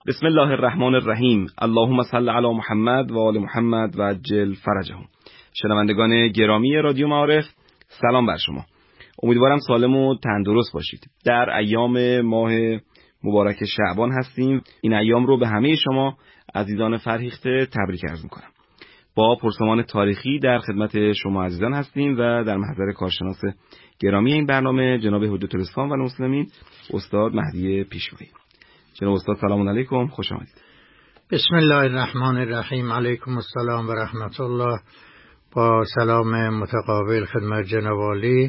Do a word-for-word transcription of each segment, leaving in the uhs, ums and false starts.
بسم الله الرحمن الرحیم. اللهم صل علی محمد و آل محمد و عجل فرجهم. شنوندگان گرامی رادیو معارف، سلام بر شما. امیدوارم سالم و تندرست باشید. در ایام ماه مبارک شعبان هستیم. این ایام رو به همه شما عزیزان فرهیخته تبریک عرض می‌کنم. با پرسمان تاریخی در خدمت شما عزیزان هستیم و در محضر کارشناس گرامی این برنامه جناب حجت الاسلام و المسلمین استاد مهدی پیشوایی. جناب استاد سلام علیکم، خوش آمدید. بسم الله الرحمن الرحیم. علیکم السلام و رحمت الله. با سلام متقابل خدمت جناب عالی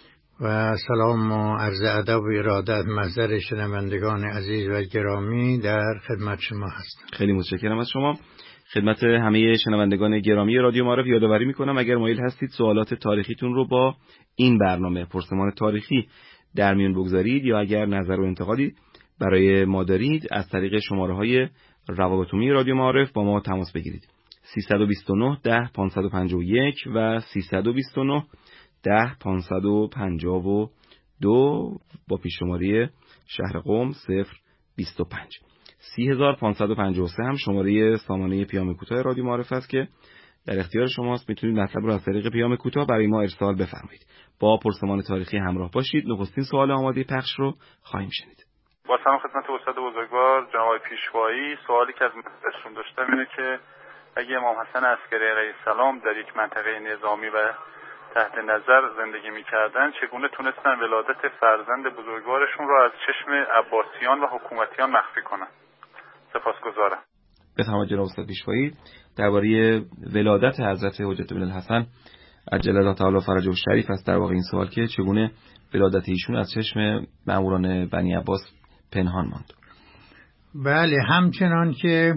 و سلام و عرض ادب و ارادت محضر شنوندگان عزیز و گرامی در خدمت شما هستم. خیلی متشکرم از شما. خدمت همه شنوندگان گرامی رادیو معارف یادآوری میکنم اگر مایل هستید سوالات تاریخیتون رو با این برنامه پرسمان تاریخی در میون بگذارید یا اگر نظر و انتقادی برای ما دارید از طریق شماره‌های روابط عمومی رادیو معارف با ما تماس بگیرید. سیصد و بیست و نه ده پانصد و پنجاه و یک و سیصد و بیست و نه ده پانصد و پنجاه و دو با پیش شماره شهر قم صفر بیست و پنج. سی هزار پانصد و پنجاه و سه هم شماره سامانه پیام کوتاه رادیو معارف است که در اختیار شماست. میتونید مطلب رو از طریق پیام کوتاه برای ما ارسال بفرمایید. با پرسمان تاریخی همراه باشید. نخستین سوال آماده پخش رو خواهیم شنید. با سلام خدمت استاد بزرگوار جناب پیشوایی، سوالی که از مدرسشون داشتم اینه که اگه امام حسن عسکری علیه السلام در یک منطقه نظامی و تحت نظر زندگی می‌کردن چگونه تونستن ولادت فرزند بزرگوارشون رو از چشم عباسیان و حکومتیان مخفی کنن؟ سپاسگزارم. بفرمایید جناب استاد پیشوایی درباره ولادت حضرت حجت بن الحسن عجل الله تعالی فرجه الشریف است. در واقع این سوال که چگونه ولادت ایشون از چشم مأموران بنی عباس پنهان ماند. بله، همچنان که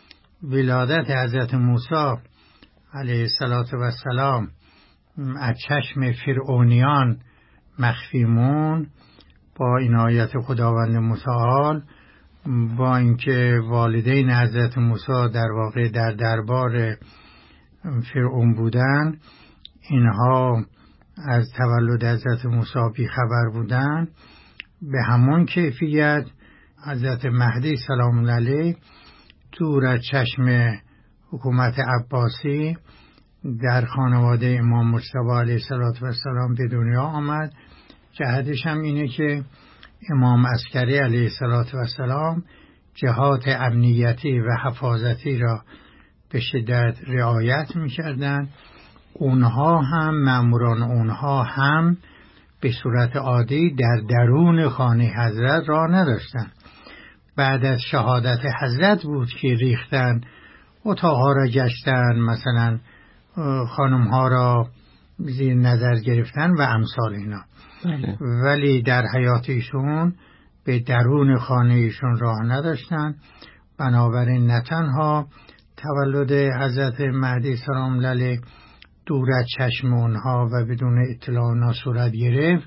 ولادت حضرت موسی علیه السلام از چشم فرعونیان مخفی مون با عنایت خداوند متعال، با اینکه والدین حضرت موسی در واقع در دربار فرعون بودن، اینها از تولد حضرت موسی بی خبر بودن، به همون کیفیت حضرت مهدی سلام علیه دور از چشم حکومت عباسی در خانواده امام مجتبی علیه السلام به دنیا آمد. جهتش هم اینه که امام عسکری علیه السلام جهات امنیتی و حفاظتی را به شدت رعایت می‌کردند. اونها هم ماموران اونها هم به صورت عادی در درون خانه حضرت را نداشتن. بعد از شهادت حضرت بود که ریختن، اتاقها را گشتن، مثلا خانمها را زیر نظر گرفتن و امثال اینا. بله. ولی در حیات ایشون به درون خانه ایشون راه نداشتن. بنابراین نه تنها تولد حضرت مهدی سلام علیه دور از چشم اونها و بدون اطلاع اونها صورت گرفت،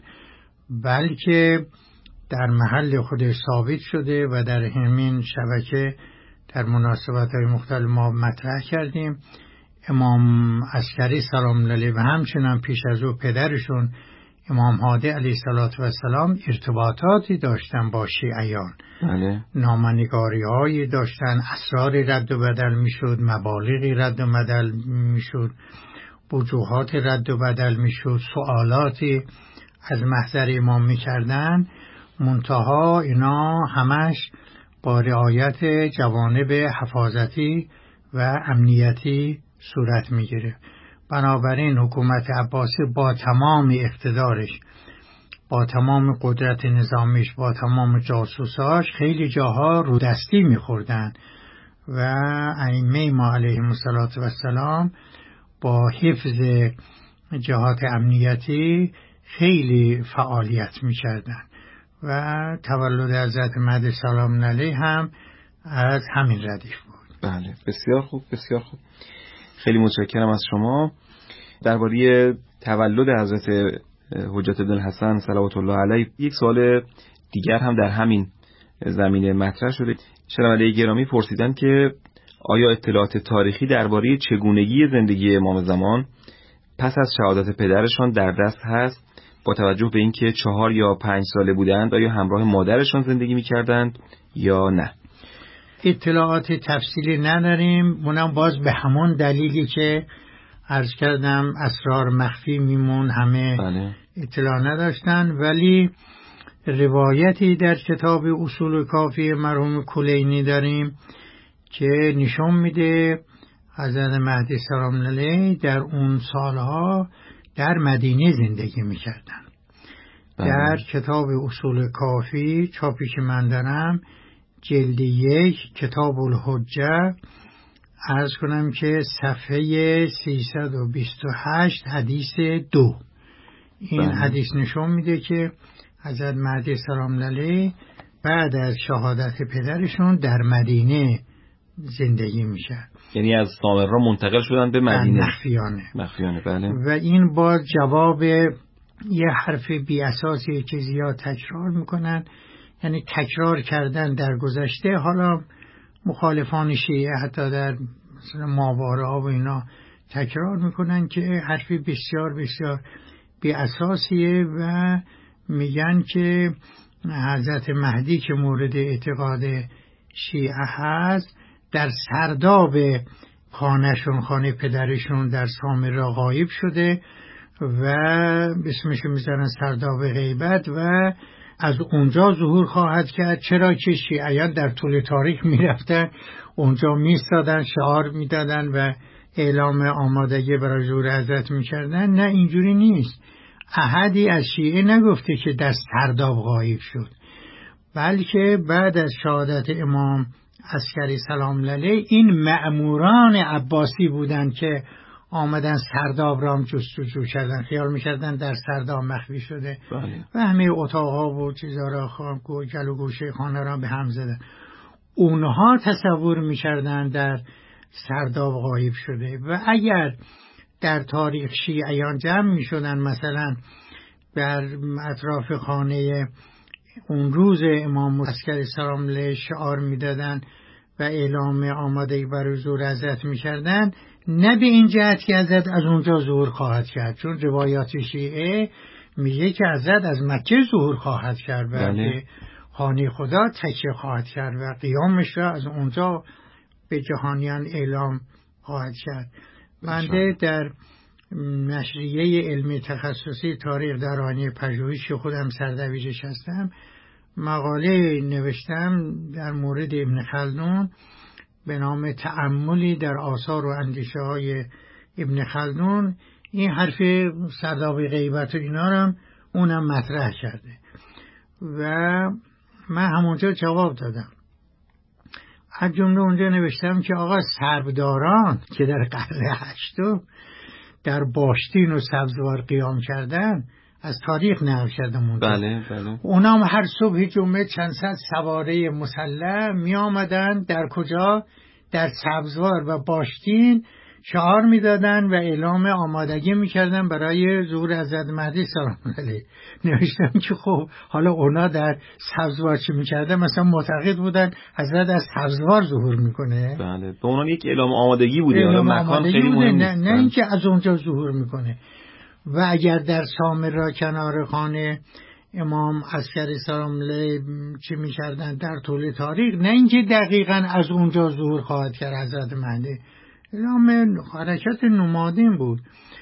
بلکه در محل خودش ثابت شده و در همین شبکه در مناسبت‌های مختلف ما مطرح کردیم. امام عسکری سلام علیه و همچنان پیش از او پدرشون امام هادی علیه السلام ارتباطاتی داشتن با شیعیان. بله. نامنگاری‌هایی داشتن، اسراری رد و بدل میشد، مبالغی رد و بدل میشد، وجوهات رد و بدل میشد، سوالاتی از محضر امام میکردن. منتها اینا همش با رعایت جوانب حفاظتی و امنیتی صورت میگیره. بنابراین حکومت عباسی با تمام اقتدارش، با تمام قدرت نظامیش، با تمام جاسوساش خیلی جاها رو دستی میخوردن و ائمه ما علیهم السلام با حفظ جهات امنیتی خیلی فعالیت میکردن و تولد حضرت مهدی سلام علیه هم از همین ردیف بود. بله، بسیار خوب، بسیار خوب. خیلی متشکرم از شما. درباره تولد حضرت حجت بن الحسن صلوات الله علیه یک سوال دیگر هم در همین زمینه مطرح شده. شنونده گرامی پرسیدن که آیا اطلاعات تاریخی درباره چگونگی زندگی امام زمان پس از شهادت پدرشان در دست هست؟ با توجه به اینکه چهار یا پنج ساله بودند آیا همراه مادرشان زندگی می‌کردند یا نه؟ اطلاعات تفصیلی نداریم، اونم باز به همون دلیلی که عرض کردم اسرار مخفی میمون، همه بله. اطلاع نداشتن. ولی روایتی در کتاب اصول کافی مرحوم کلینی داریم که نشون میده حضرت مهدی سلام علیه در اون سالها در مدینه زندگی میکردن. در کتاب اصول کافی چاپی که من دارم جلد یک کتاب الحجه عرض کنم که صفحه سیصد و بیست و هشت حدیث دو این بله. حدیث نشون میده که حضرت مهدی سلام علیه بعد از شهادت پدرشون در مدینه زندگی میشه، یعنی از سامرا منتقل شدن به مدینه مخفیانه. مخفیانه بله. و این باز جواب یه حرف بی اساسیه که زیاد تکرار میکنن، یعنی تکرار کردن در گذشته. حالا مخالفان شیعه حتی در مثلا ماواره ها و اینا تکرار میکنن که حرف بسیار بسیار بی اساسیه و میگن که حضرت مهدی که مورد اعتقاد شیعه هست در سرداب خانهشون، خانه پدرشون در سامرا غایب شده و اسمشو میذارن سرداب غیبت و از اونجا ظهور خواهد کرد. چرا که شیعیان در طول تاریخ میرفتن اونجا میستادن، شعار میدادن و اعلام آمادگی برای ظهور حضرت میکردن. نه، اینجوری نیست. احدی از شیعه نگفته که در سرداب غایب شد، بلکه بعد از شهادت امام عسکری سلام علیه این مأموران عباسی بودند که آمدن سرداب رام جستجو کردن، خیال میکردن در سرداب مخفی شده بله. و همه اتاقها و چیزا را گل و گوشه خانه را به هم زدن. اونها تصور میکردن در سرداب غایب شده. و اگر در تاریخ شیعیان جمع میشدن مثلا در اطراف خانه اون روز امام عسکری سلام علیه شعار میدادن و اعلام آماده برای ظهور حضرت میکردن، نه به این جهت که حضرت از اونجا ظهور خواهد کرد، چون روایات شیعه میگه که حضرت از مکه ظهور خواهد کرد و به خانه خدا تکیه خواهد کرد و قیامش را از اونجا به جهانیان اعلام خواهد کرد. بنده در نشریه علمی تخصصی تاریخ درانی پژوهش خودم سردبیرش هستم، مقاله نوشتم در مورد ابن خلدون به نام تأملی در آثار و اندیشه های ابن خلدون. این حرف سرداب غیبت و اینا رو اونم مطرح کرده و من همونجا جواب دادم. از جمله اونجا نوشتم که آقا سربداران که در قرن هشتم در باشتین و سبزوار قیام کردن از تاریخ نقل کردم. بله بله. اونام هر صبح جمعه چند صد سواره مسلح می آمدن در کجا؟ در سبزوار و باشتین شعار می دادن و اعلام آمادگی می کردن برای ظهور حضرت مهدی سلام علیه. نوشتم که خب حالا اونا در سبزوار چی می کردن؟ مثلا معتقد بودن حضرت از سبزوار ظهور می کنه. بله، به اونان یک اعلام آمادگی بوده، حالا مکان خیلی مهم نه, نه اینکه از اونجا ظهور می کنه. و اگر در سامرا کنار خانه امام عسکری سلام علیه چی می کردن در طول تاریخ، نه اینکه دقیقاً از اونجا ظهور خواهد کرد حضرت مهدی، اعلام حرکت نمادین بود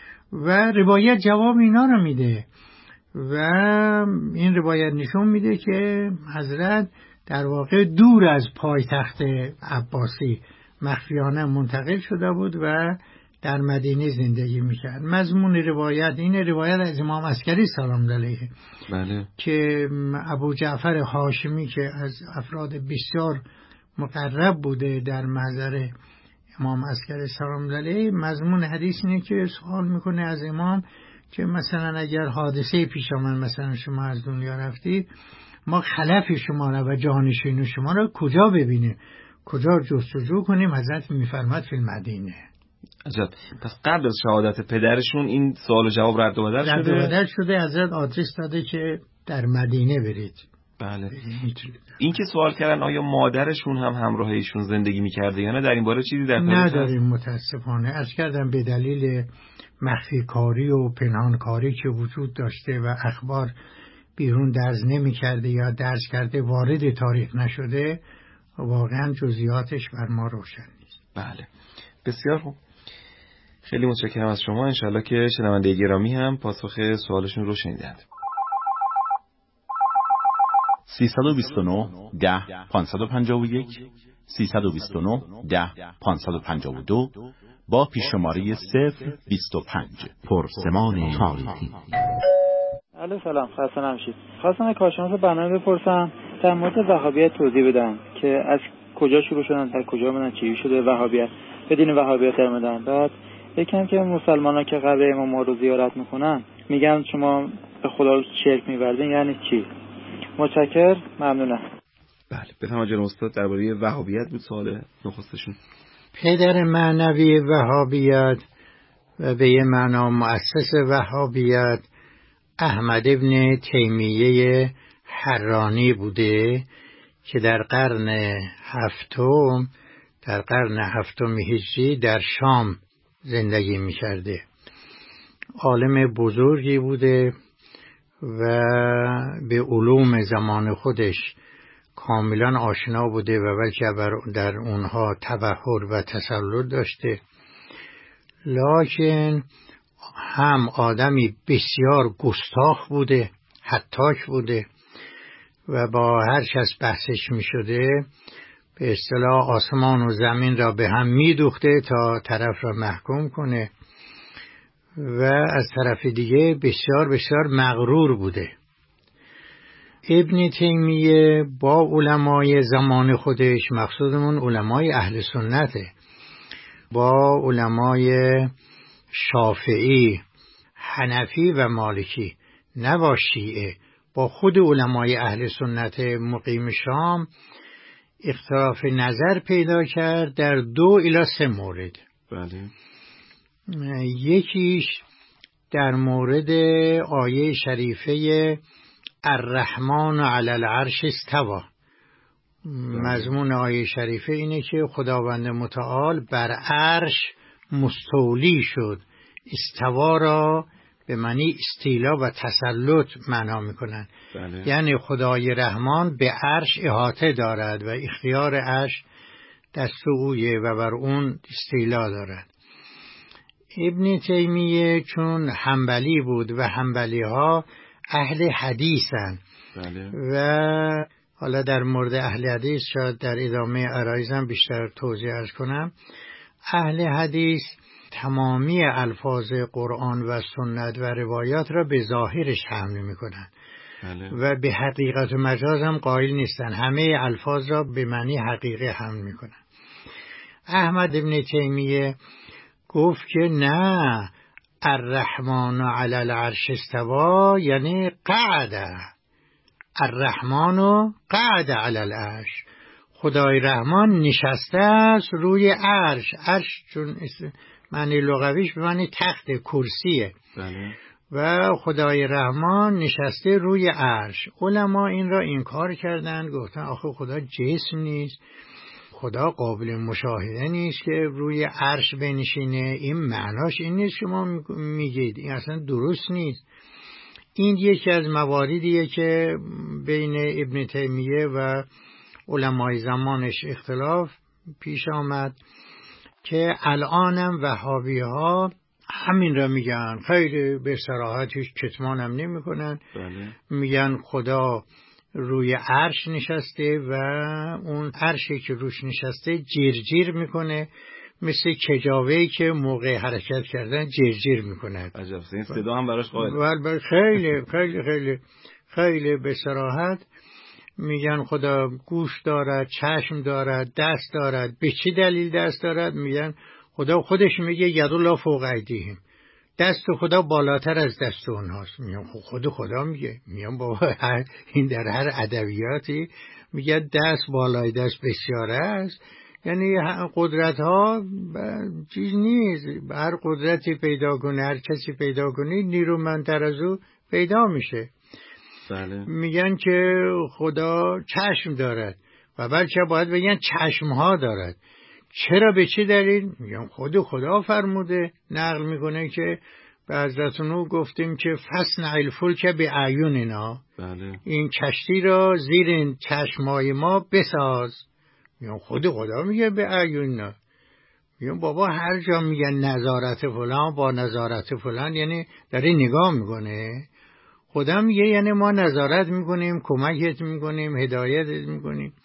و روایت جواب اینا رو میده و این روایت نشون میده که حضرت در واقع دور از پایتخت عباسی مخفیانه منتقل شده بود و در مدینه زندگی میکرد. مضمون روایت این روایت از امام عسکری سلام علیه بله. که ابو جعفر هاشمی که از افراد بسیار مقرب بوده در محضر امام عسکری سلام علیه، مضمون حدیث اینه که سوال میکنه از امام که مثلا اگر حادثه پیش آمد، مثلا شما از دنیا رفتید، ما خلف شما را و جانشین شما را کجا ببینیم، کجا جستجو کنیم؟ حضرت میفرماد فی المدینه. عجب. پس قبل از شهادت پدرشون این سوال و جواب رد و بدل شده؟ رد و بدل شده. حضرت آدرس داده که در مدینه برید. بله. این که سوال کردن آیا مادرشون هم همراه ایشون زندگی میکرده یا نه، در این باره چیزی در تاریخ نداریم متاسفانه. عرض کردم به دلیل مخفی کاری و پنهان کاری که وجود داشته و اخبار بیرون درز نمی کرده یا درز کرده وارد تاریخ نشده، واقعا جزئیاتش بر ما روشن نیست. بله بسیار خوب، خیلی متشکرم از شما. انشالله که شنونده گرامی هم پاسخ سوالشون رو شنیدند. سیصد و بیست و نه ده پانصد و پنجاه و یک سیصد و بیست و نه ده پانصد و پنجاه و دو با پیش‌شماره صفر بیست و پنج پرسمان تاریخی. الو سلام، خسته نباشید. خواستم از کارشناس برنامه بپرسم در مورد وهابیت توضیح بدن که از کجا شروع شدن، در کجا اومدن، چی شده وهابیت به دین وهابیت اومدن. بعد یکم که مسلمان‌ها که قبر امام رو زیارت میکنن میگن شما به خدا شرک می‌ورزین، یعنی چی؟ متشکر، ممنونم. بله بفرمایید جناب استاد، درباره وهابیت بود سوال نخستشون. پدر معنوی وهابیت و به یه معنا مؤسس وهابیت احمد ابن تیمیه حرانی بوده که در قرن هفتم در قرن هفتم هجری در شام زندگی می کرده. عالم بزرگی بوده و به علوم زمان خودش کاملا آشنا بوده و بلکه در اونها تبحر و تسلط داشته، لکن هم آدمی بسیار گستاخ بوده، هتاک بوده و با هر کس بحثش می شده به اصطلاح آسمان و زمین را به هم می دوخته تا طرف را محکوم کنه و از طرف دیگه بسیار بسیار مغرور بوده. ابن تیمیه با علمای زمان خودش، مقصودمون علمای اهل سنته، با علمای شافعی، حنفی و مالکی، نه با شیعه، با خود علمای اهل سنت مقیم شام اختلاف نظر پیدا کرد در دو الی سه مورد. بله. یکیش در مورد آیه شریفه الرحمن علی العرش استوى. مضمون آیه شریفه اینه که خداوند متعال بر عرش مستولی شد. استوا را به معنی استیلا و تسلط معنا میکنن. بله. یعنی خدای رحمان به عرش احاطه دارد و اختیار عرش دست اویه و بر اون استیلا دارد. ابن تیمیه چون حنبلی بود و حنبلی ها اهل حدیثن، بله. و حالا در مورد اهل حدیث شاید در ادامه عرایزم بیشتر توضیح ارز کنم. اهل حدیث تمامی الفاظ قرآن و سنت و روایات را به ظاهرش حمل میکنن. بله. و به حقیقت و مجاز هم قائل نیستن، همه الفاظ را به معنی حقیقی حمل میکنن. احمد ابن تیمیه گفت که نه، الرحمن علی العرش استوى یعنی قعد، الرحمن قعد علی العرش، خدای رحمان نشسته است روی عرش. عرش چون معنی لغویش به معنی تخت، کرسیه. بله. و خدای رحمان نشسته روی عرش. علما این را انکار کردند، گفتن آخه خدا جسم نیست، خدا قابل مشاهده نیست که روی عرش بنشینه، این معناش این نیست شما میگید، این اصلا درست نیست. این یکی از مواردیه که بین ابن تیمیه و علمای زمانش اختلاف پیش آمد که الانم وهابی ها همین را میگن، خیلی به صراحت هیچ کتمان هم نمی کنن. بله. میگن خدا روی عرش نشسته و اون عرشی که روش نشسته جیرجیر میکنه، مثل کجاوهی که موقع حرکت کردن جیرجیر میکنه. عجب، این صدا هم براش قائل. خیلی خیلی خیلی خیلی به صراحت میگن خدا گوش دارد، چشم دارد، دست دارد. به چه دلیل دست دارد؟ میگن خدا خودش میگه یدالله فوق ایدیهم، دست خدا بالاتر از دست اونهاست. میگن خود خدا میگه. میگن بابا این در هر ادبیاتی میگه دست بالای دست بسیاره است، یعنی قدرت ها چیز نیست. هر قدرتی پیدا کنه، هر کسی پیدا کنه، نیرومندتر از او پیدا میشه. بله. میگن که خدا چشم دارد و بلکه باید بگن چشم ها دارد. چرا؟ به چه دلیل؟ میگن خود خدا فرموده. نقل میکنه که به حضرت نوح گفتیم که فصنع الفلک باعیننا، بله. این کشتی را زیر چشمای ما بساز. میگم خود خدا میگه به اعیوننا. میگم بابا هر جا میگن نظارت فلان با نظارت فلان یعنی داره نگاه میکنه. خدا میگه یعنی ما نظارت میکنیم، کمکت میکنیم، هدایتت میکنیم.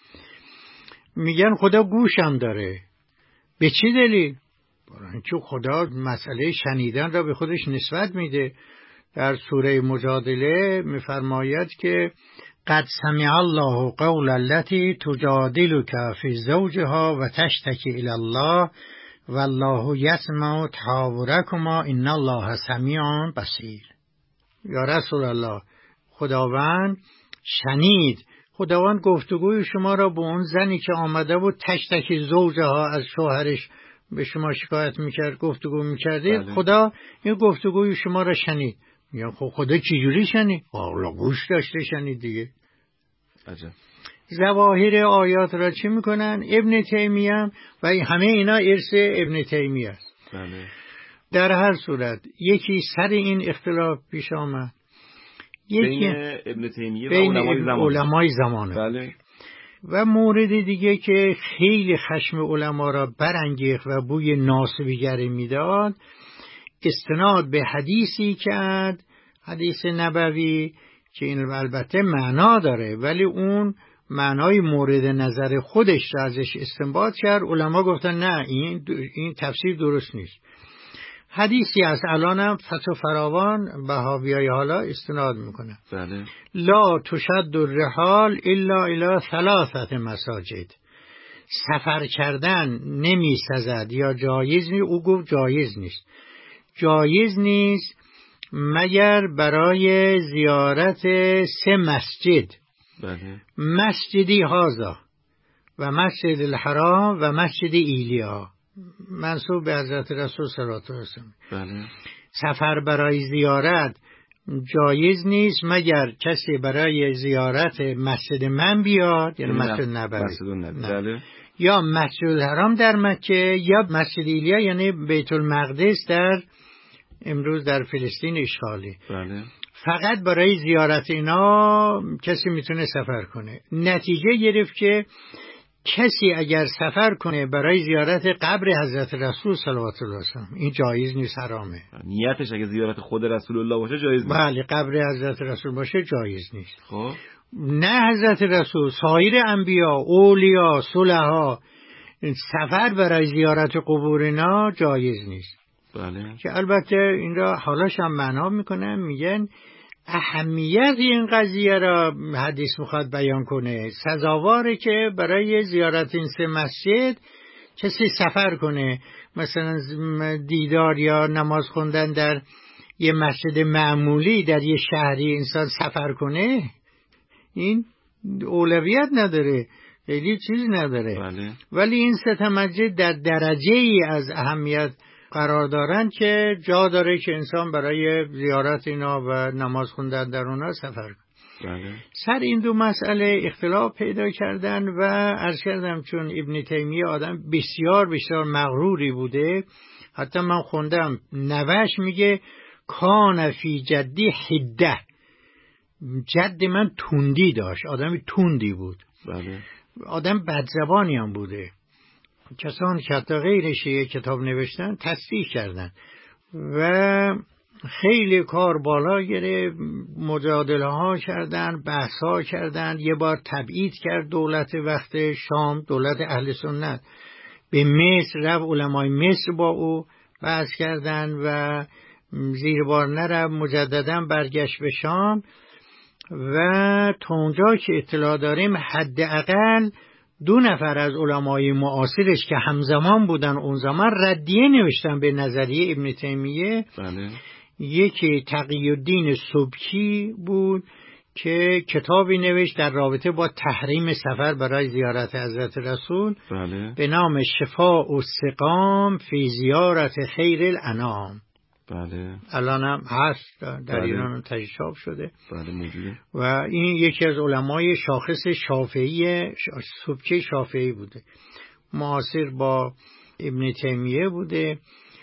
میگن خدا گوشم داره. به چی دلیل؟ برای اینکه خدا مسئله شنیدن را به خودش نسبت میده. در سوره مجادله میفرماید که قد سمع الله قول التي تجادلك في زوجها و تشتكي الى الله والله يسمع تحاوركما ان الله سمیع بصیر. یا رسول الله، خداوند شنید، خداوند گفتگوی شما را با اون زنی که آمده بود تشتکی زوجها از شوهرش به شما شکایت میکرد گفتگو میکردید، بله. خدا این گفتگوی شما را شنید. میگن خب خدا چجوری شنید؟ حالا گوش داشته شنید دیگه. عجب. ظواهر آیات را چی میکنن؟ ابن تیمیه و همه اینا ارث ابن تیمیه است. بله. در هر صورت یکی سر این اختلاف پیش آمد، یکی بین ابن تیمیه و بین علمای زمان. علمای زمانه. بله. و مورد دیگه که خیلی خشم علما را برانگیخت و بوی ناسبیگری میداد، استناد به حدیثی کرد، حدیث نبوی که این البته معنا داره ولی اون معنای مورد نظر خودش را ازش استنباط کرد. علما گفتن نه این این تفسیر درست نیست. حدیثی از الانم فتح فراوان بهائیای حالا استناد میکنه. بله. لا تشد الرحال الا الی ثلاثه مساجد. سفر کردن نمی سزد یا جایز نیست. او گفت جایز نیست. جایز نیست مگر برای زیارت سه مسجد. بله. مسجدی هازا و مسجد الحرام و مسجد ایلیا، منسوب به حضرت رسول صلی الله علیه و سلم. بله. سفر برای زیارت جایز نیست مگر کسی برای زیارت مسجد من بیاد، یعنی مسجد نبوی، مسجد نبوی. بله. یا مسجد الحرام در مکه یا مسجد ایلیا یعنی بیت المقدس در امروز در فلسطین اشغالی. بله. فقط برای زیارت اینا کسی میتونه سفر کنه. نتیجه گرفت که کسی اگر سفر کنه برای زیارت قبر حضرت رسول صلوات الله علیه و این جایز نیست، حرامه. نیتش اگه زیارت خود رسول الله باشه جایز نیست. بله، قبر حضرت رسول باشه جایز نیست. خب نه حضرت رسول، سایر انبیا، اولیا، صلحا سفر برای زیارت قبور اینا جایز نیست. بله. که البته این را حالاش هم معنا میکنن، میگن اهمیت این قضیه را حدیث میخواد بیان کنه. سزاواره که برای زیارت این سه مسجد کسی سفر کنه، مثلا دیدار یا نماز خوندن در یه مسجد معمولی در یه شهری انسان سفر کنه، این اولویت نداره، خیلی چیز نداره. بله. ولی این سه مسجد در درجه ای از اهمیت قرار دارن که جا داره که انسان برای زیارت اینا و نماز خوندن در اونا سفر کنه. بله. سر این دو مسئله اختلاف پیدا کردن و عرض کردم چون ابن تیمیه آدم بسیار بسیار مغروری بوده، حتی من خوندم نوش میگه کان فی جدی حده، جد من تندی داشت، آدم تندی بود. بله. آدم بدزبانی هم بوده. کسان که حتی غیر شیعه کتاب نوشتن تصریح کردن و خیلی کار بالا گرفت، مجادله ها کردن، بحث ها کردن. یه بار تبعید کرد دولت وقت شام، دولت اهل سنت به مصر رفت، علمای مصر با او بحث کردن و زیر بار نرفت، مجددا برگشت به شام و تا اونجا که اطلاع داریم حداقل دو نفر از علمای معاصرش که همزمان بودن اون زمان ردیه نوشتن به نظریه ابن تیمیه. بله. یکی تقی الدین سبکی بود که کتابی نوشت در رابطه با تحریم سفر برای زیارت حضرت رسول. بله. به نام شفاء السقام فی زیارت خیر الانام. بله. الان هم هست در بله. ایران هم تجربه شده. بله موجوده. و این یکی از علمای شاخص شافعی سبکی شافعی بوده، معاصر با ابن تیمیه بوده.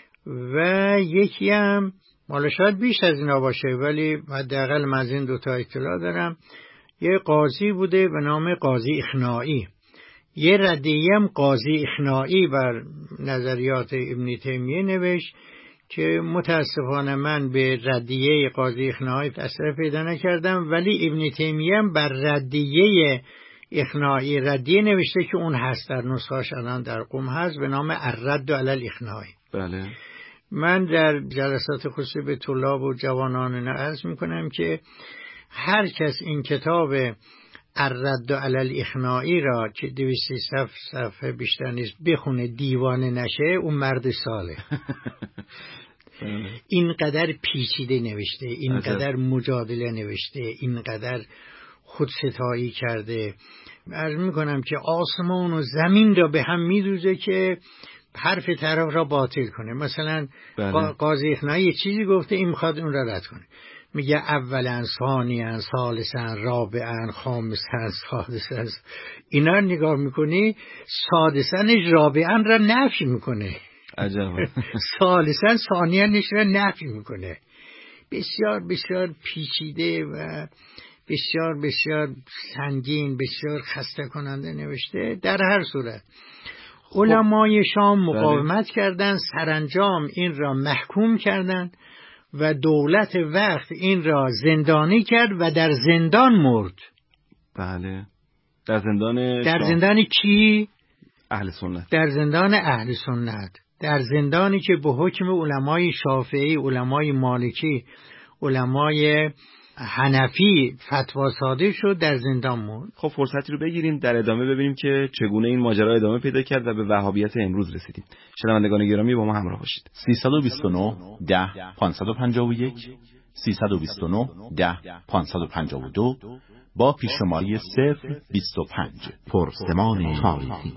و یکی هم مالا شاید بیش از اینا باشه ولی حداقل من از این دوتا اطلاع دارم، یه قاضی بوده به نام قاضی اخنائی. یه ردیه‌ام قاضی اخنائی بر نظریات ابن تیمیه نوشت که متاسفانه من به ردیه قاضی اخنائی اثر پیدا نکردم، ولی ابن تیمیه بر ردیه اخنائی ردیه نوشته که اون هست در نسخه‌اش الان در قم هست به نام الرد علی الاخنائی. بله. من در جلسات خصوصی به طلاب و جوانان عرض میکنم که هر کس این کتاب الرد علی الاخنائی را که دویست صفحه بیشتر نیست بخونه دیوانه نشه، اون مرد ساله. اینقدر پیچیده نوشته، اینقدر مجادله نوشته، اینقدر خودستایی کرده. عرض میکنم که آسمان و زمین را به هم میدوزه که حرف طرف را باطل کنه. مثلا بله. قاضی اخنائی یه چیزی گفته، این میخواد اون را رد کنه، میگه اولا ثانیا ثالثا رابعا خامسا سادسا. اینا نگاه میکنی سادسا رابعا را نفی میکنه، عجب. ثالثا ثانیا را نفی میکنه. بسیار بسیار پیچیده و بسیار بسیار سنگین، بسیار خسته کننده نوشته. در هر صورت علمای شام مقاومت کردند، سرانجام این را محکوم کردند و دولت وقت این را زندانی کرد و در زندان مرد. بله. در زندان در زندان کی؟ اهل سنت. در زندان اهل سنت. در زندانی که به حکم علمای شافعی، علمای مالکی، علمای حنفی فتوا صادر شد، در زندان موند. خب فرصتی رو بگیریم در ادامه ببینیم که چگونه این ماجرا ادامه پیدا کرد و به وهابیت امروز رسیدیم. شنوندگان گرامی با ما همراه باشید. سیصد و بیست و نه ده پانصد و پنجاه و یک سیصد و بیست و نه ده پانصد و پنجاه و دو با پیش‌شماری صفر بیست و پنج. پرسمان تاریخی.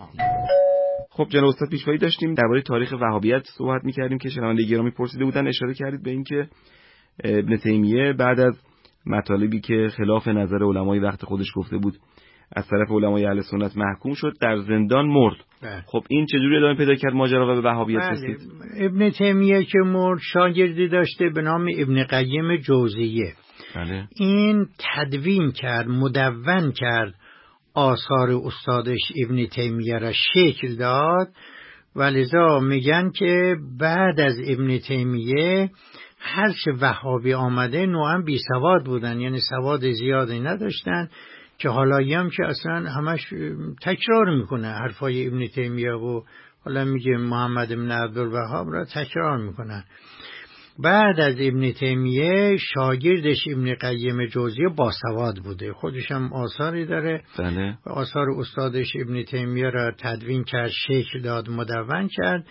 خب جناب استاد پیشوایی داشتیم درباره تاریخ وهابیت صحبت می‌کردیم که شنوندگان گرامی پرسیده بودن، اشاره کردید به اینکه ابن تیمیه بعد از مطالبی که خلاف نظر علمای وقت خودش گفته بود از طرف علمای اهل سنت محکوم شد، در زندان مرد. بله. خب این چجوری ادامه پیدا کرد ماجرا و به وهابیت رسید؟ بله. ابن تیمیه که مرد شاگردی داشته به نام ابن قیم جوزیه. بله. این تدوین کرد، مدون کرد، آثار استادش ابن تیمیه را شکل داد و لذا میگن که بعد از ابن تیمیه هر چه وهابی آمده نوعا بی سواد بودن، یعنی سواد زیادی نداشتن، که حالایی هم که اصلا همش تکرار میکنه حرفای ابن تیمیه و حالا میگه محمد بن عبدالوهاب را تکرار میکنن. بعد از ابن تیمیه شاگردش ابن قیم جوزیه باسواد بوده، خودش هم آثاری داره. بله. آثار استادش ابن تیمیه را تدوین کرد، شکل داد، مدون کرد،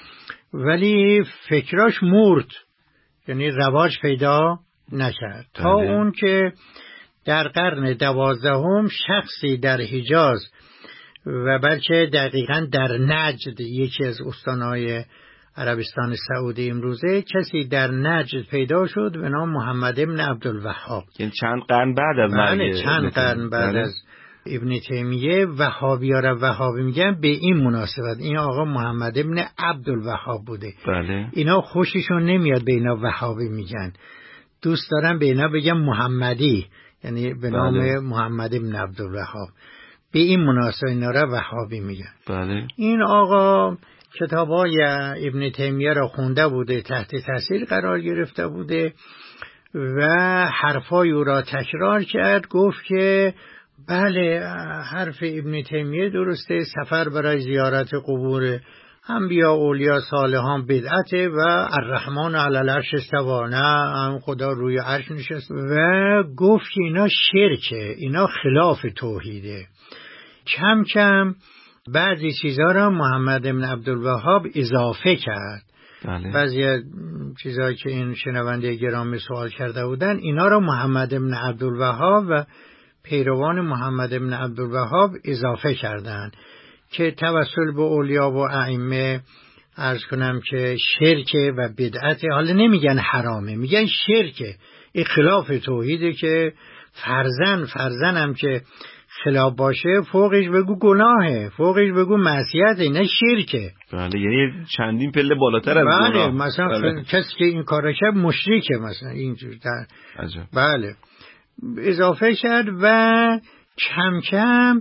ولی فکراش مرد، یعنی رواج پیدا نکرد. تا اون که در قرن دوازدهم شخصی در حجاز و بلکه دقیقاً در نجد، یکی از استانهای عربستان سعودی امروزه، کسی در نجد پیدا شد به نام محمد ابن عبدالوهاب. یعنی چند قرن بعد از مرگ. بله، چند قرن بعد بله. از ابن تیمیه. وهابی‌ها را وهابی میگن به این مناسبت، این آقا محمد ابن عبدالوهاب بوده. بله. اینا خوششون نمیاد به اینا وهابی میگن، دوست دارن به اینا بگن محمدی، یعنی به نام بله. محمد ابن عبدالوهاب. به این مناسبت اینا را وهابی میگن. بله. این آقا کتابای ابن تیمیه را خونده بوده، تحت تاثیر قرار گرفته بوده و حرفای او را تکرار کرد. گفت که بله حرف ابن تیمیه درسته، سفر برای زیارت قبور انبیا اولیا صالحان بدعته و الرحمن علی العرش استوی، نه هم خدا روی عرش نشست، و گفت که اینا شرکه، اینا خلاف توحیده. کم کم بعضی چیزها را محمد بن عبدالوهاب اضافه کرد. بله. بعضی چیزهایی که این شنونده گرامی سوال کرده بودن، اینا را محمد بن عبدالوهاب و پیروان محمد بن عبدالوهاب اضافه کردند که توسل به اولیا و ائمه عرض کنم که شرکه و بدعته. حالا نمیگن حرامه، میگن شرکه، این خلاف توحیده که فرزن فرزن هم که خلاف باشه فوقش بگو گناهه، فوقش بگو معصیته، نه شرکه. بله، یعنی چندین پله بالاتر از بله، گناه. مثلا بله. کسی که این کارو کرد مشرکه مثلا اینجور در عجب. بله اضافه کرد و کم کم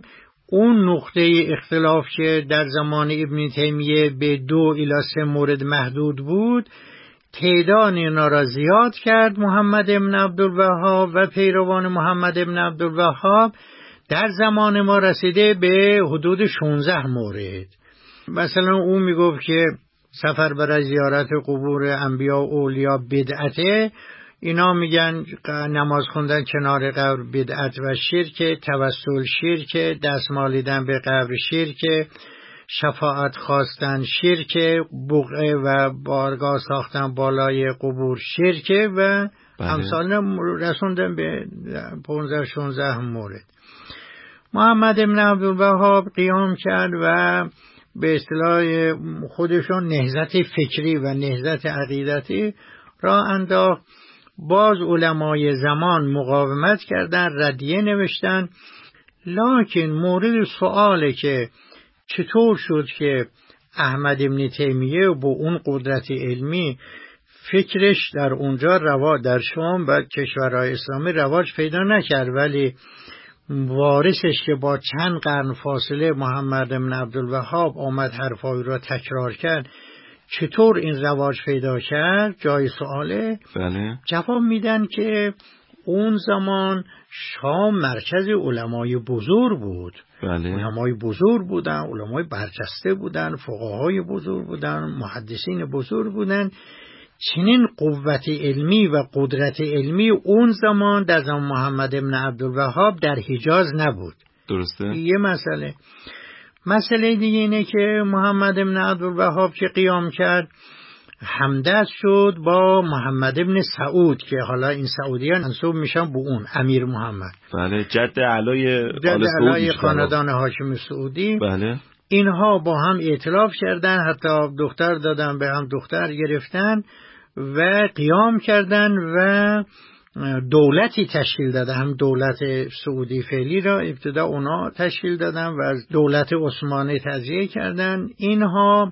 اون نقطه اختلاف که در زمان ابن تیمیه به دو الی سه مورد محدود بود، تعداد اینا را زیاد کرد محمد ابن عبدالوهاب و پیروان محمد ابن عبدالوهاب. در زمان ما رسیده به حدود شانزده مورد. مثلا اون میگفت که سفر برای زیارت قبور انبیا و اولیا بدعته، اینا میگن نماز خوندن کنار قبر بدعت و شرک، توسل شرک، دستمالیدن به قبر شرک، شفاعت خواستن شرک، بقعه و بارگاه ساختن بالای قبور شرک و امثال رسوندن به پانزده شانزده مورد. محمد ابن عبدالوهاب قیام کرد و به اصطلاح خودشون نهضت فکری و نهضت عقیدتی را انداخت. باز علمای زمان مقاومت کردن، ردیه نوشتن، لکن مورد سؤاله که چطور شد که احمد ابن تیمیه با اون قدرت علمی فکرش در اونجا رواج، در شام و کشورهای اسلامی رواج پیدا نکرد، ولی وارثش که با چند قرن فاصله محمد ابن عبدالوهاب آمد حرفای را تکرار کرد، چطور این رواج پیدا کرد؟ جای سؤاله. بله. جواب میدن که اون زمان شام مرکز علمای بزرگ بود. بله. علمای بزرگ بودن، علمای برجسته بودن، فقهای بزرگ بودن، محدثین بزرگ بودن. چنین قوت علمی و قدرت علمی اون زمان در زمان محمد ابن عبدالوهاب در حجاز نبود. درسته. یه مسئله. مسئله دیگه اینه که محمد ابن عبدالوهاب که قیام کرد همدست شد با محمد ابن سعود که حالا این سعودیان منسوب میشن به اون امیر محمد. بله. جد علای جد علای خاندان هاشم سعودی. بله. اینها با هم ائتلاف کردن، حتی دختر دادن به هم، دختر گرفتن و قیام کردن و دولتی تشکیل دادن. هم دولت سعودی فعلی را ابتدا اونا تشکیل دادن و از دولت عثمانی تجزیه کردن. اینها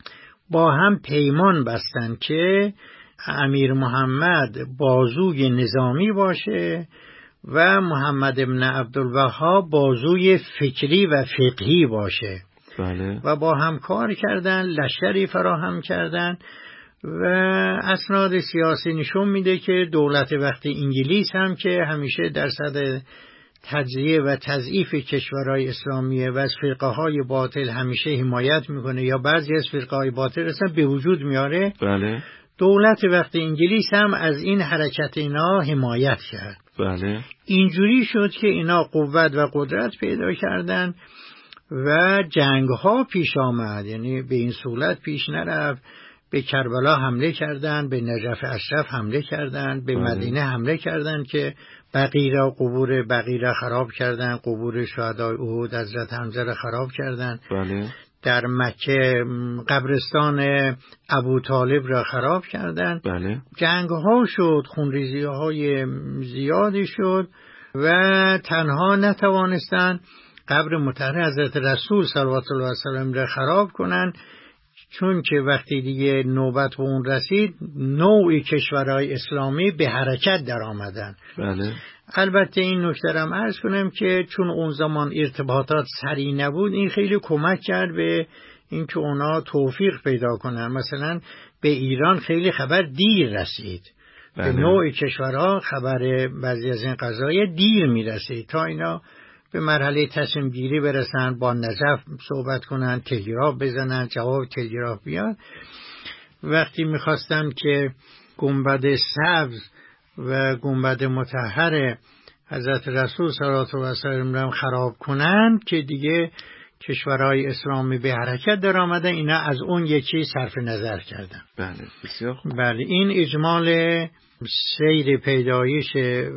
با هم پیمان بستن که امیر محمد بازوی نظامی باشه و محمد ابن عبدالوهاب بازوی فکری و فقهی باشه. بله. و با هم کار کردن، لشکری فراهم کردن و اسناد سیاسی نشون میده که دولت وقتی انگلیس هم که همیشه در صدد تجزیه و تضعیف کشورهای اسلامیه و از فرقه های باطل همیشه حمایت میکنه یا بعضی از فرقه های باطل اصلا به وجود میاره. بله. دولت وقتی انگلیس هم از این حرکت اینا حمایت کرد. بله. اینجوری شد که اینا قوت و قدرت پیدا کردن و جنگ ها پیش آمد. یعنی به این صورت پیش نرفت. به کربلا حمله کردن، به نجف اشرف حمله کردن، به بله. مدینه حمله کردن که بقیه و قبور بقیه را خراب کردن، قبور شهدای احد حضرت حمزه را خراب کردن. بله. در مکه قبرستان ابو طالب را خراب کردن. بله. جنگ ها شد، خونریزی های زیادی شد و تنها نتوانستن قبر مطهر حضرت رسول صلوات الله علیه و سلم را خراب کنن، چون که وقتی دیگه نوبت به اون رسید نوعی کشورهای اسلامی به حرکت در آمدن. بله. البته این نکته هم عرض کنم که چون اون زمان ارتباطات سریع نبود، این خیلی کمک کرد به اینکه اونا توفیق پیدا کنن. مثلا به ایران خیلی خبر دیر رسید. بله. به نوع کشورها خبر بعضی از این قضايا دیر میرسید تا اینا به مرحله تصمیم گیری برسن، با نجف صحبت کنن، تلگراف بزنن، جواب تلگراف بیاد. وقتی میخواستن که گنبد سبز و گنبد مطهر حضرت رسول صلی الله علیه و سلم را خراب کنن که دیگه کشورهای اسلامی به حرکت در آمدن، اینا از اون یکی صرف نظر کردن. بله. بسیار خوب. بله. این اجمال سیر پیدایش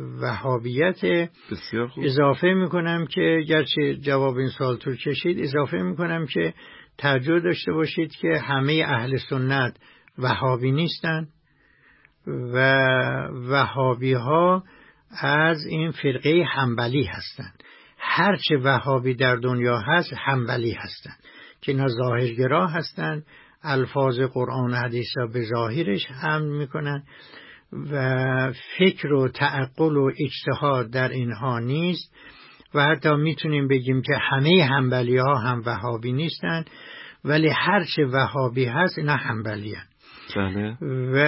وهابیت. بسیار خوب. اضافه میکنم که گرچه جواب این سوال طول کشید، اضافه میکنم که توجه داشته باشید که همه اهل سنت وهابی نیستن و وهابی ها از این فرقه حنبلی هستند. هرچه وهابی در دنیا هست حنبلی هستند که اینا ظاهرگرا هستند، الفاظ قرآن و حدیث را به ظاهرش حمل میکنن و فکر و تعقل و اجتهاد در اینها نیست و حتی میتونیم بگیم که همه حنبلی ها هم وهابی نیستن، ولی هرچه وهابی هست اینا حنبلی هست. بله. و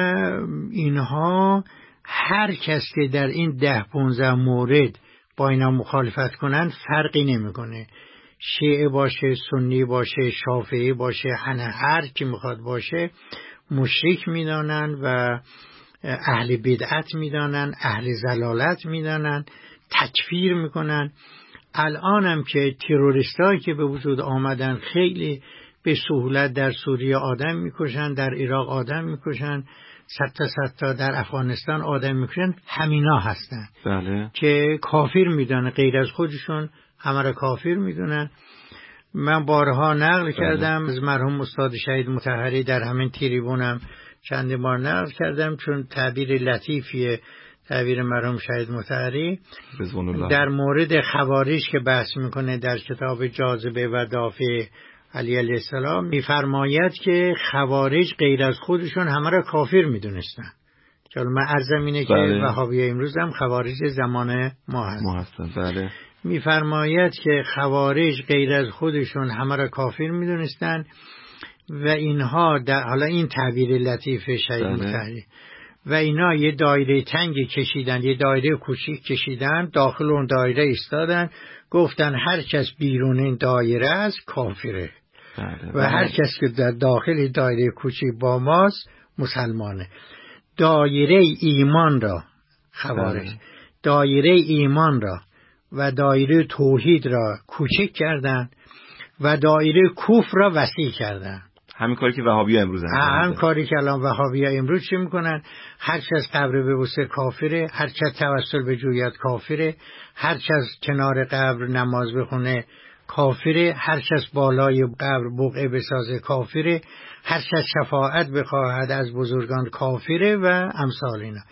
اینها هر کس که در این ده پونزده مورد با اینا مخالفت کنن فرقی نمیکنه، شیعه باشه، سنی باشه، شافعی باشه، هر کی میخواد باشه، مشرک میدانن و اهل بدعت میدانن، اهل ضلالت میدانن، تکفیر میکنن. الان هم که تروریستایی که به وجود آمدن خیلی به سهولت در سوریه آدم میکشن، در عراق آدم میکشن، صد تا صد تا در افغانستان آدم میکشن، همینا هستن. بله. که کافر میدونن، غیر از خودشون همه را کافر میدونن. من بارها نقل بله. کردم از مرحوم استاد شهید مطهری، در همین تریبونم چند بار نقل کردم، چون تعبیر لطیفیه تعبیر مرحوم شهید مطهری در مورد خوارج که بحث میکنه در کتاب جاذبه و دافع علی علیه السلام، میفرماید که خوارج غیر از خودشون همه را کافر میدونستن. چون من عرضم اینه بله. که وهابی امروز هم خوارج زمان ما هست. ما هستن. بله. میفرماید که خوارج غیر از خودشون همه را کافر میدونستن و اینها در حالا این تعبیر لطیف شهید بله. مطهری، و اینا یه دایره تنگی کشیدن، یه دایره کوچیک کشیدن، داخل اون دایره ایستادن، گفتن هر کس بیرون این دایره است کافره بله. و هر کس که در داخل دایره کوچیک با ماست مسلمانه. دایره ایمان را خوارج بله. دایره ایمان را و دایره توحید را کوچک کردن و دایره کفر را وسیع کردن. همین کاری که وهابی‌ها امروز انجام همین کاری که الان وهابی‌ها امروز چه میکنن؟ هر کس قبر ببوسه کافره، هر کس توسل بجوید کافره، هر کس کنار قبر نماز بخونه کافره، هر کس بالای قبر بقعه بسازه کافره، هر کس شفاعت بخواهد از بزرگان کافره و امثال اینا.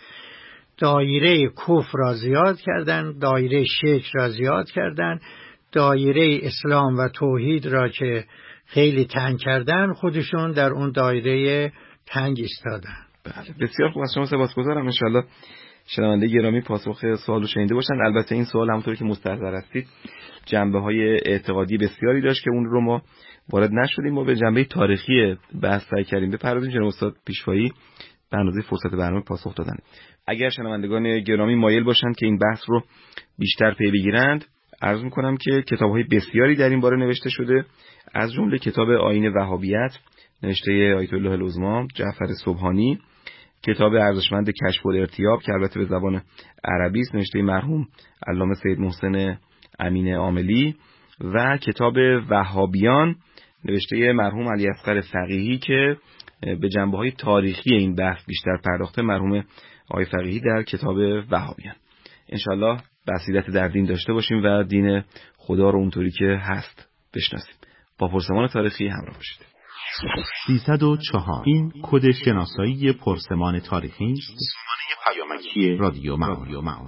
دایره کفر را زیاد کردن، دایره شرک را زیاد کردن، دایره اسلام و توحید را که خیلی تنگ کردن، خودشون در اون دایره تنگ ایستادن. بله. بسیار خوب، از شما سپاسگزارم. ان شاءالله شنونده گرامی پاسخ سوالو شنیده باشن. البته این سوال همونطوری که مستحضر هستید جنبه‌های اعتقادی بسیاری داشت که اون رو ما وارد نشدیم و به جنبه تاریخی بحث سعی کردیم بپردازیم. جناب استاد پیشوایی به اندازه فرصت برنامه پاسخ دادن. اگر شنوندگان گرامی مایل باشند که این بحث رو بیشتر پی بگیرند، عرض می‌کنم که کتاب‌های بسیاری در این باره نوشته شده، از جمله کتاب آیین وهابیت نوشته آیت الله العظما جعفر سبحانی، کتاب ارزشمند کشف الارتیاب که البته به زبان عربی است نوشته مرحوم علامه سید محسن امین عاملی، و کتاب وهابیان نوشته مرحوم علی اصغر فقیهی که به جنبه‌های تاریخی این بحث بیشتر پرداخته مرحوم آقای فقیهی در کتاب وهابیان. انشالله بصیرت در دین داشته باشیم و دین خدا رو اونطوری که هست بشناسیم. با پرسمان تاریخی همراه باشید. سیصد و چهار این کد شناسایی پرسمان تاریخی است. پرسمان پیامکی رادیو معارف.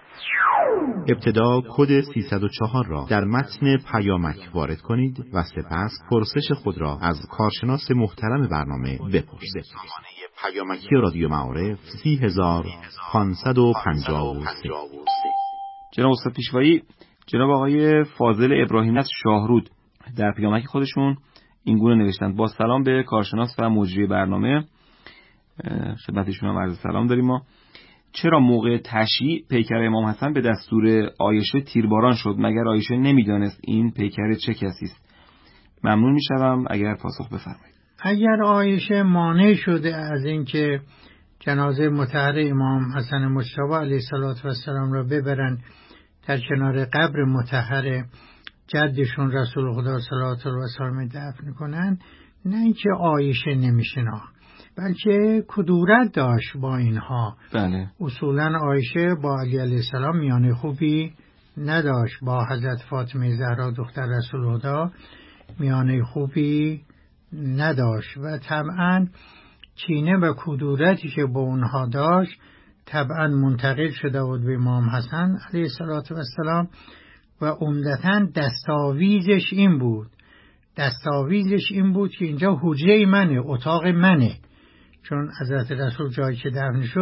ابتدا کد سیصد و چهار را در متن پیامک وارد کنید و سپس پرسش خود را از کارشناس محترم برنامه بپرسید. پیامکی رادیو معارف سی هزار پانصد و پنجاه و سه. جناب استاد پیشوایی، جناب آقای فاضل ابراهیم از شاهرود در پیامک خودشون این گونه نوشتند: با سلام به کارشناس و مجری برنامه، خدمتشون هم عرض سلام داریم. ما چرا موقع تشییع پیکر امام حسن به دستور عایشه تیرباران شد؟ مگر عایشه نمیدانست این پیکر چه کسی است؟ ممنون میشم اگر پاسخ بفرمایید. اگر عایشه مانع شده از اینکه جنازه مطهر امام حسن مجتبی علیه السلام را ببرن در کنار قبر مطهر جدشون رسول خدا صلی الله علیه و سلم دفن کنن، نه اینکه عایشه نمیشناخت، بلکه کدورت داشت با اینها. بله. اصولا عایشه با علی علیه السلام میانه خوبی نداشت، با حضرت فاطمه زهرا دختر رسول خدا میانه خوبی نداشت و طبعا کینه و کدورتی که با اونها داشت طبعا منتقل شده بود به امام حسن علیه السلام و عمدتاً دستاویزش این بود دستاویزش این بود که اینجا حجره منه، اتاق منه، چون حضرت رسول جایی که دفن شد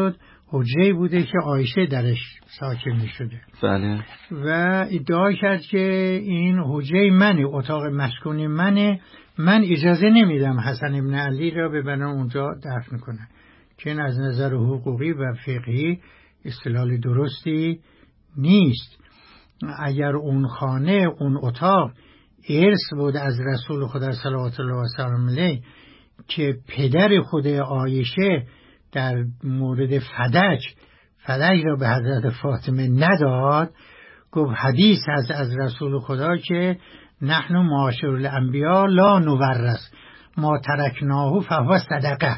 حجره بوده که عایشه درش ساکن می شده. بله. و ادعا کرد که این حجره منه، اتاق مسکونی منه، من اجازه نمیدم حسن ابن علی را ببرن اونجا دفن کنن، که این از نظر حقوقی و فقهی استدلال درستی نیست. اگر اون خانه، اون اتاق ارث بود از رسول خدا صلوات الله و سلام علیه که پدر خود عایشه در مورد فدک فدک را به حضرت فاطمه نداد، گفت حدیث از از رسول خدا که نحن معاشر الانبیا لا نورث ما ترکناه فهو صدقه،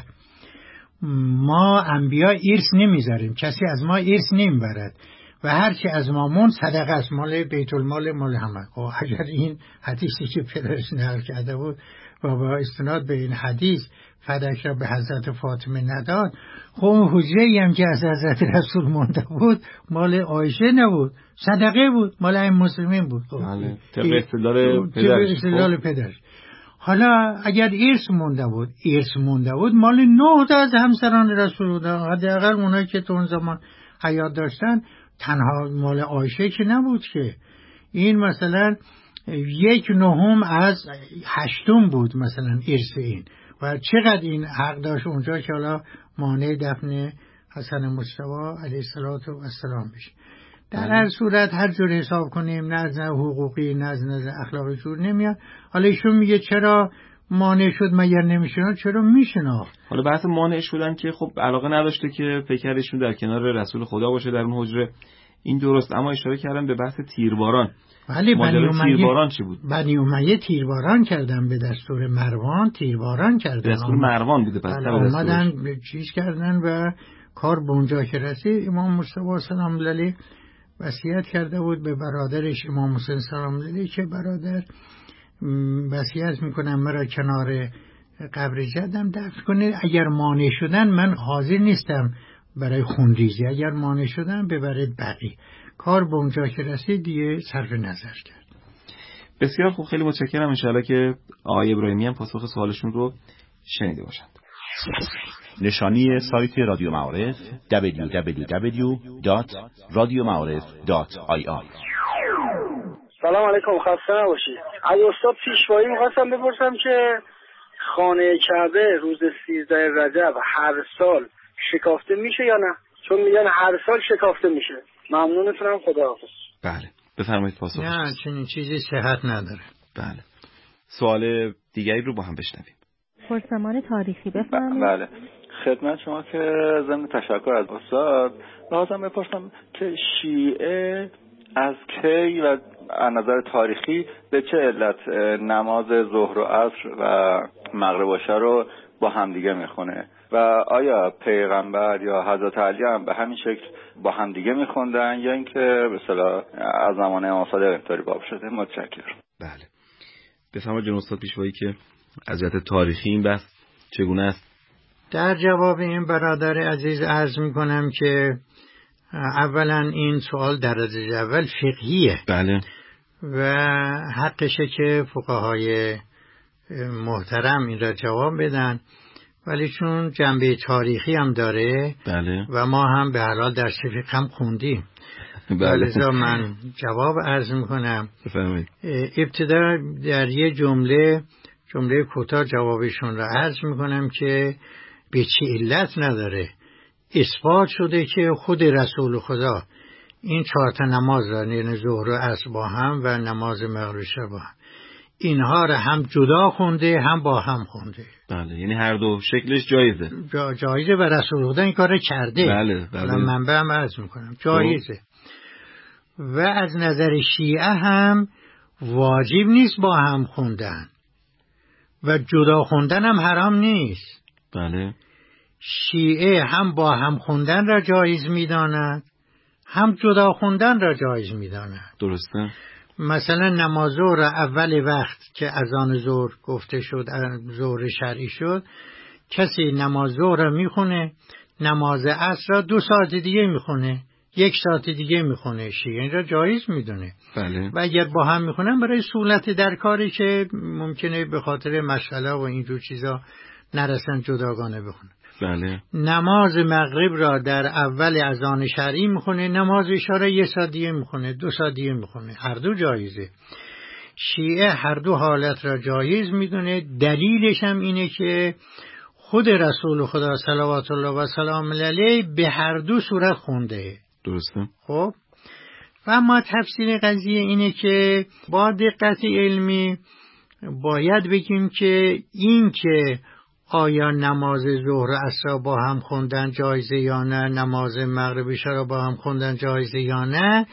ما انبیا ارث نمیذاریم، کسی از ما ارث نمیبرد و هرچی از ما مون صدقه است، مال بیت المال، مال همه. خب اگر این حدیثی که پدرش نقل کرده بود و با استناد به این حدیث فدک را به حضرت فاطمه نداد، خب حجره‌ای هم که از حضرت رسول مونده بود مال عایشه نبود، صدقه بود، مال این مسلمین بود. بله، طبق استدلال پدرش. استدلال پدرش. حالا اگر ارث مونده بود، ارث مونده بود مال نه تا از همسران رسول بودن، حداقل اونایی که تو اون زمان حیات داشتن، تنها مال عایشه که نبود که. این مثلا یک نهم از هشتم بود مثلا ارث این، و چقدر این حق داشت اونجا که حالا مانع دفن حسن مجتبی علیه السلام بشه. در هر صورت هر جور حساب کنیم نه از نظر حقوقی نه از نظر اخلاقی جور نمیاد. حالا ایشون میگه چرا مانع شد مگر نمیشناخت؟ چرا میشناخت؟ حالا بحث مانع شدن که خب علاقه نداشته که پیکرشون در کنار رسول خدا باشه در اون حجره، این درست، اما اشاره کردم به بحث تیرباران. ولی بنی امیه تیرباران چی بود؟ بنی امیه تیرباران کردن، به دستور مروان تیرباران کردن، به دستور مروان بوده. پس اومدن چیز کردن و کار به اونجا که رسید امام مصطفی سلام علیه وصیت کرده بود به برادرش امام حسین سلام علیه که برادر وصیت میکنم مرا کنار قبر جدم دفن کنه، اگر مانع شدن من حاضر نیستم برای خونریزی، اگر مانع شدن ببرید بقی. کار به اونجا که رسید دیگه صرف نظر کرد. بسیار خوب، خیلی متشکرم. انشاءالله که آقای ابراهیمی هم پاسخ سوالشون رو شنیده باشند. نشانی سایت رادیو معارف دبلیو دبلیو دبلیو دات رادیو معارف دات آی آر. سلام علیکم، خسته نباشید. از استاد پیشوایی می‌خواستم بپرسم که خانه کعبه روز سیزده رجب هر سال شکافته میشه یا نه؟ چون میگن هر سال شکافته میشه. ممنونتونم، خداحافظ. بله، بفرمایید پاسخ. نه، چنین چیزی صحت نداره. بله. سوال دیگری رو با هم بشنویم. پرسمان تاریخی بفرمایید. بله. خدمت شما که ضمن تشکر از استاد لازم بپرسم که شیعه از کی و از نظر تاریخی به چه علت نماز ظهر و عصر و مغرب و عشا رو با همدیگه میخونه و آیا پیغمبر یا حضرت علی هم به همین شکل با همدیگه میخوندن یا اینکه به اصطلاح از زمان امام صادق اینطوری باب شده؟ متشکرم. بله. بفرمایید جناب استاد پیشوایی که از جهت تاریخی این بحث چگونه است؟ در جواب این برادر عزیز عرض میکنم که اولا این سوال در درجه اول فقهیه. بله. و حقشه که فقهای محترم این را جواب بدن، ولی چون جنبه تاریخی هم داره بله. و ما هم به هر حال در فقه هم خوندیم، بله. لذا من جواب عرض میکنم. بفرمایید. ابتدا در یه جمله جمله کوتاه جوابشون را عرض میکنم که به چه علت نداره. اثبات شده که خود رسول خدا این چهار تا نماز را، یعنی ظهر و عصر با هم و نماز مغرب و عشا با هم، اینها را هم جدا خونده هم با هم خونده. بله، یعنی هر دو شکلش جایزه. جا جایزه و رسول خدا این کار کرده. بله بله. منبع هم عرض میکنم جایزه. و از نظر شیعه هم واجب نیست با هم خوندن و جدا خوندن هم حرام نیست. بله. شیعه هم با هم خوندن را جایز میداند هم جدا خوندن را جایز میداند. درسته. مثلا نماز ظهر اول وقت که اذان ظهر گفته شد، ظهر شرعی شد، کسی نماز ظهر را میخونه، نماز عصر را دو ساعت دیگه میخونه، یک ساعت دیگه میخونه، شیعه این را جایز میدونه. بله. و اگر با هم میخونن برای سهولت در کاری که ممکنه به خاطر مشغله و اینجور چیزا نرسن جداگانه بخونه. بله. نماز مغرب را در اول اذان شرعی میخونه، نماز اشاره یه ساعت دیگه میخونه، دو ساعت دیگه میخونه، هر دو جایزه. شیعه هر دو حالت را جایز میدونه. دلیلش هم اینه که خود رسول خدا صلوات الله و سلام علیه به هر دو صورت خونده. درسته. خب و اما تفسیر قضیه اینه که با دقت علمی باید بگیم که این که آیا نماز ظهر و عصر با هم خوندن جایزه یا نه، نماز مغرب را با هم خوندن جایزه یا نه،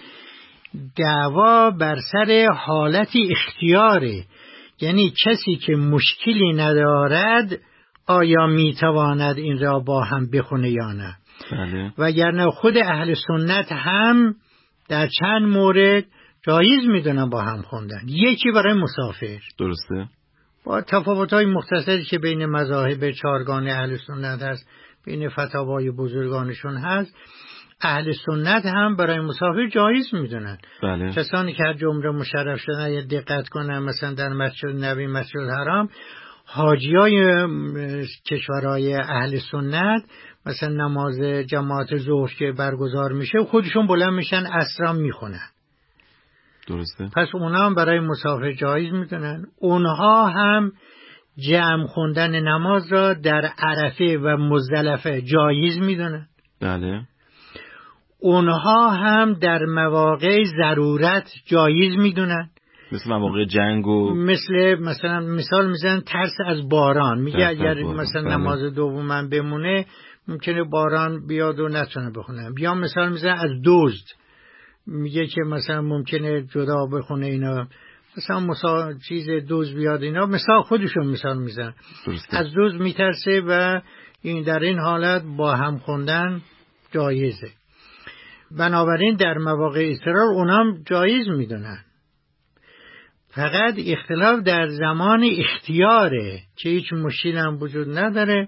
دعوا بر سر حالت اختیاره. یعنی کسی که مشکلی ندارد آیا میتواند این را با هم بخونه یا نه. بله. وگرنه خود اهل سنت هم در چند مورد جایز میدونن با هم خوندن. یکی برای مسافر. درسته. با تفاوت‌های مختصری که بین مذاهب چهارگانه اهل سنت هست، بین فتاوای بزرگانشون هست، اهل سنت هم برای مسافر جایز میدونن. بله. کسانی که از عمره مشرف شدن یا دقت کنن، مثلا در مسجد نبی، مسجد حرام، حاجیای کشورهای اهل سنت مثلا نماز جماعت ظهر که برگزار میشه خودشون بلند میشن عصرام میخونن. درسته. پس اونا هم برای مسافر جایز میدونن. اونها هم جمع خوندن نماز را در عرفه و مزدلفه جایز میدونن. بله. اونها هم در مواقع ضرورت جایز میدونن. مثل مواقع جنگ و مثل مثلا مثال میزنن ترس از باران، میگه اگر مثلا بله. نماز دومم بمونه ممکنه باران بیاد و نتونه بخونه. یا مثال میزنن از دزد، میگه که مثلا ممکنه جدا بخونه اینا، مثلا مثلا چیز دزد بیاد اینا، مثلا خودشون مثال میزنن از دزد میترسه و این در این حالت با هم خوندن جایزه. بنابراین در مواقع اضطرار اونام جایز میدونن. فقط اختلاف در زمان اختیاره که هیچ مشکلی هم وجود نداره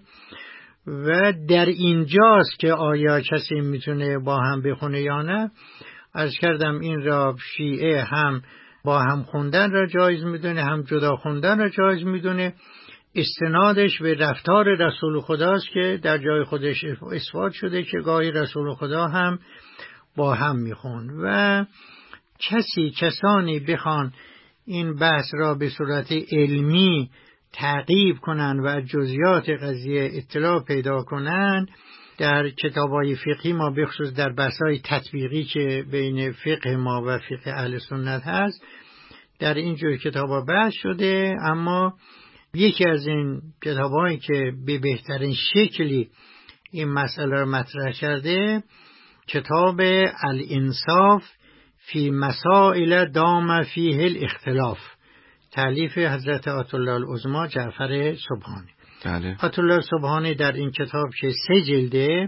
و در اینجاست که آیا کسی میتونه با هم بخونه یا نه. عرض کردم این را شیعه هم با هم خوندن را جایز میدونه، هم جدا خوندن را جایز میدونه. استنادش به رفتار رسول خداست که در جای خودش اثبات شده که گاهی رسول خدا هم با هم میخوند. و کسی کسانی بخوان این بحث را به صورت علمی تعقیب کنن و جزئیات قضیه اطلاع پیدا کنن، در کتاب‌های فقهی ما بخصوص در بحث‌های تطبیقی که بین فقه ما و فقه اهل سنت هست، در این جور کتاب‌ها بحث شده. اما یکی از این کتاب‌هایی که به بهترین شکلی این مسئله را مطرح کرده، کتاب الانصاف فی مسائل دام فیه الاختلاف، تالیف حضرت آیت الله العظما جعفر سبحانی. بله. آیت الله سبحانی در این کتاب که سه جلده،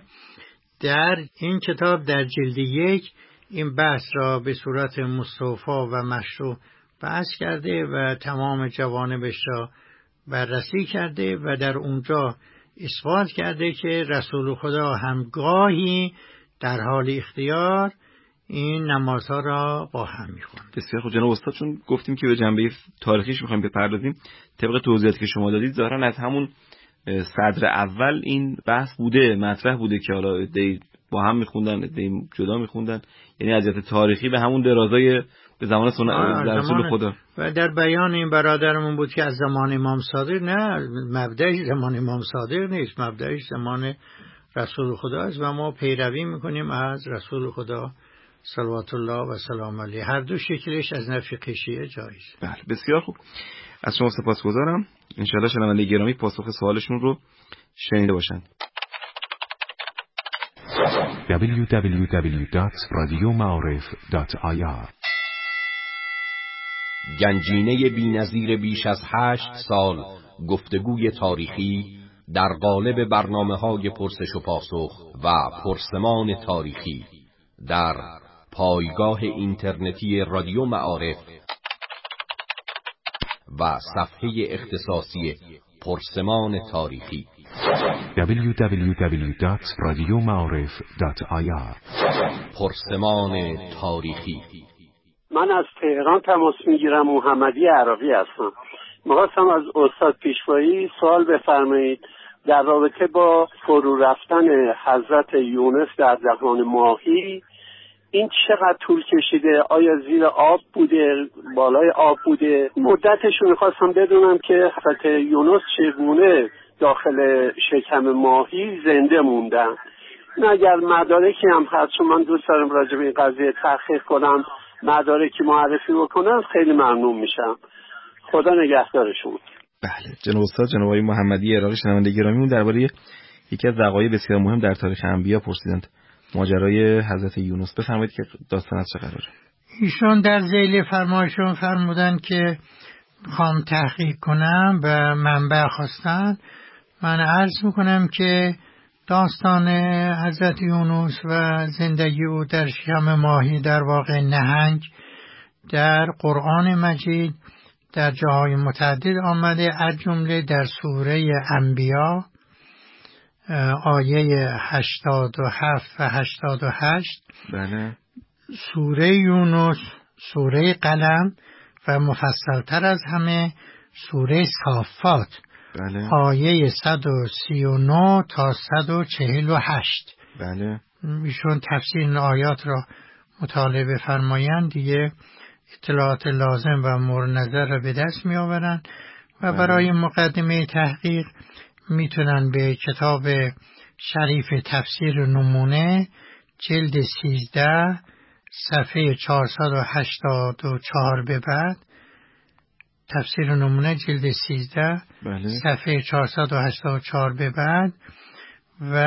در این کتاب در جلد یک این بحث را به صورت مستوفی و مشروع بحث کرده و تمام جوانبش را بررسی کرده و در اونجا اثبات کرده که رسول خدا همگاهی در حال اختیار این نمازها را با هم می‌خوند. بسیار خوب جناب استاد، چون گفتیم که به جنبه تاریخیش می‌خوایم بپردازیم، طبق توضیحاتی که شما دادید ظاهرا از همون صدر اول این بحث بوده، مطرح بوده که حالا عده‌ای با هم می‌خوندن، عده‌ای جدا می‌خوندن، یعنی از جهت تاریخی به همون درازای به زمان سنت رسول خدا. و در بیان این برادرمون بود که از زمان امام صادق، نه، مبدأش زمان امام صادق نیست، مبدأش زمان رسول خدا است و ما پیروی می‌کنیم از رسول خدا صلوات الله و سلام علیه. هر دو شکلش از نفع شیعه جایز. بله بسیار خوب، از شما سپاسگزارم. انشاءالله شنونده گرامی پاسخ سوالشون رو شنیده باشند. دبلیو دبلیو دبلیو دات رادیو معارف دات آی آر گنجینه بی‌نظیر بیش از هشت سال گفتگوی تاریخی در قالب برنامه‌های پرسش و پاسخ و پرسمان تاریخی در پایگاه اینترنتی رادیو معارف و صفحه اختصاصی پرسمان تاریخی دبلیو دبلیو دبلیو دات رادیو معارف دات آی آر. پرسمان تاریخی. من از تهران تماس میگیرم، محمدی عراقی هستم. می‌خواستم از استاد پیشوایی سوال بفرمایید در رابطه با فرو رفتن حضرت یونس در دهان ماهی. این چقدر طول کشیده؟ آیا زیر آب بوده، بالای آب بوده؟ مدتش رو می‌خواستم بدونم که حضرت یونس چگونه داخل شکم ماهی زنده موندن. نه اگر مدارکی هم هست، چون من دوست دارم راجع به این قضیه تحقیق کنم، مدارکی معرفی بکنم، خیلی ممنون میشم. خدا نگهدارشون. بله جناب استاد، جناب آقای محمدی عراقی شنونده گرامی درباره یکی از وقایع بسیار مهم در تاریخ انبیا پرسیدند، ماجرای حضرت یونس. بفرمایید که داستان از چه قراره؟ ایشون در ذیل فرمایشون فرمودن که میخوام تحقیق کنم و منبع خواستن. من عرض میکنم که داستان حضرت یونس و زندگی او در شکم ماهی در واقع نهنگ در قرآن مجید در جاهای متعدد آمده، از جمله در سوره انبیا آیه هشتاد و هفت و هشتاد و هشت، بله. سوره یونس، سوره قلم و مفصلتر از همه سوره صافات، بله. آیه صد و سی و نه تا صد و چهل و هشت. بله. ایشون تفسیر این آیات را مطالعه بفرمایند، دیگه اطلاعات لازم و مورد نظر را به دست می آورند و بله. برای مقدمه تحقیق میتونن به کتاب شریف تفسیر نمونه جلد سیزده صفحه چهارصد و هشتاد و چهار به بعد، تفسیر نمونه جلد سیزده بله. صفحه چهارصد و هشتاد و چهار به بعد و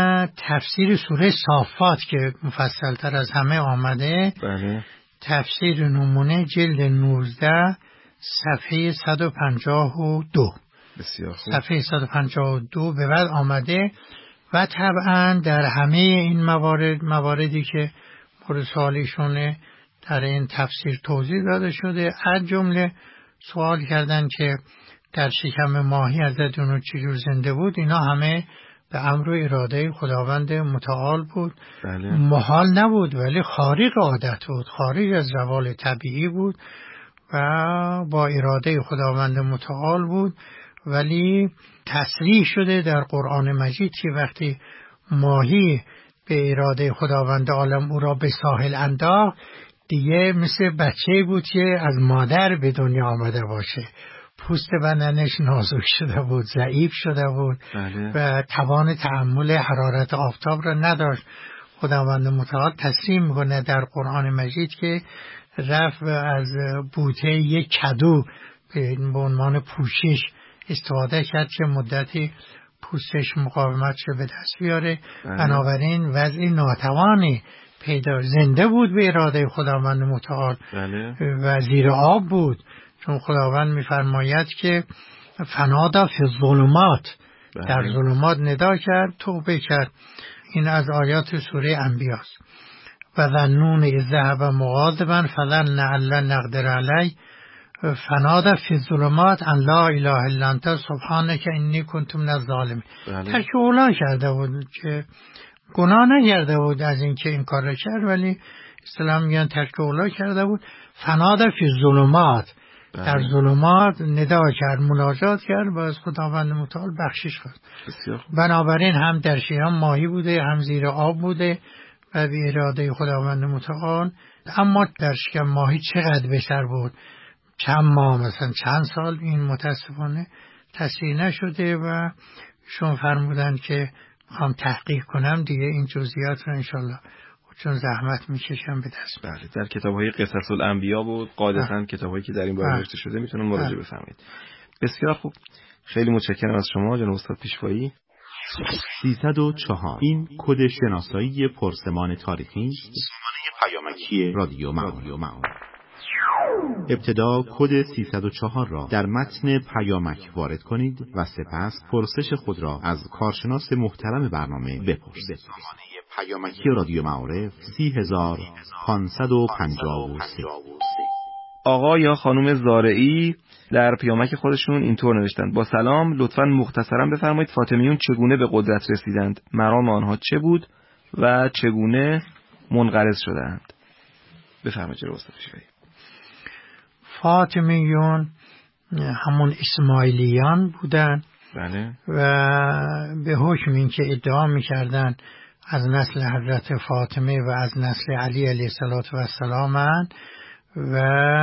تفسیر سوره صافات که مفصلتر از همه آمده، بله. تفسیر نمونه جلد نوزده صفحه صد و پنجاه و دو، بسیار خوب. صفحه صد و پنجاه و دو به بعد آمده و طبعا در همه این موارد مواردی که مورد سوالیشونه در این تفسیر توضیح داده شده. از جمله سوال کردن که در شکم ماهی حضرت یونس چجور زنده بود، اینا همه به امر و اراده خداوند متعال بود. بله. محال نبود ولی خارق عادت بود، خارج از روال طبیعی بود و با اراده خداوند متعال بود، ولی تصریح شده در قرآن مجید که وقتی ماهی به اراده خداوند عالم او را به ساحل انداخت، دیگه مثل بچه بود که از مادر به دنیا آمده باشه، پوست بدنش نازک شده بود، ضعیف شده بود. بله. و توان تحمل حرارت آفتاب را نداشت. خداوند متعال تصریح میکنه در قرآن مجید که رفت از بوته یک کدو به عنوان پوشش استفاده کرد که مدتی پوستش مقاومت شد به دست بیاره. بله. بنابراین وضع ناتوانی پیدا، زنده بود به اراده خداوند متعال. بله. و زیر آب بود، چون خداوند میفرماید که فنادا فی الظلمات، بله. در ظلمات ندا کرد، توبه کرد. این از آیات سوره انبیاست. و ظنون اذ ذهب مغاضبا فظن ان لن نقدر علیه فنادا فی الظلمات ان لا اله الا انت سبحانک انی کنت من الظالمین. ترک اولا کرده بود که گناه نکرده بود از اینکه این کار را کرد، ولی اسلام میگن ترک اولا کرده بود. فنادا فی الظلمات، در ظلمات ندا کرد، مناجات کرد و از خداوند متعال بخشش خواست. بنابراین هم در شکم ماهی بوده، هم زیر آب بوده و به اراده خداوند متعال. اما در شکم ماهی چقدر بهتر بود، چند ماه مثلا چند سال، این متاسفانه تصریح نشده و شون فرمودن که میخوام تحقیق کنم دیگه این جزئیات رو انشالله چون زحمت میکشم به دست. بله، در کتاب‌های قصص الانبیا بود قاعدتاً کتابایی که در این باره نوشته شده میتونن مراجعه بفرمایید. بسیار خوب، خیلی متشکرم از شما جناب استاد پیشوایی. سیصد و چهار این کد شناسایی پرسمان تاریخی است. پیامکی رادیو معارف. ابتدا کد سیصد و چهار را در متن پیامک وارد کنید و سپس پرسش خود را از کارشناس محترم برنامه بپرسید. پیامکی رادیو معارف سی هزار پانصد و پنجاه و سه. آقا یا خانم زارعی در پیامک خودشون اینطور نوشتند: با سلام، لطفاً مختصراً بفرمایید فاطمیون چگونه به قدرت رسیدند، مرام آنها چه بود و چگونه منقرض شدند. بفرمایید جناب استاد پیشوایی. فاطمیون همون اسماعیلیان بودن. بله. و به حکم این که ادعا میکردن از نسل حضرت فاطمه و از نسل علی علیه السلام و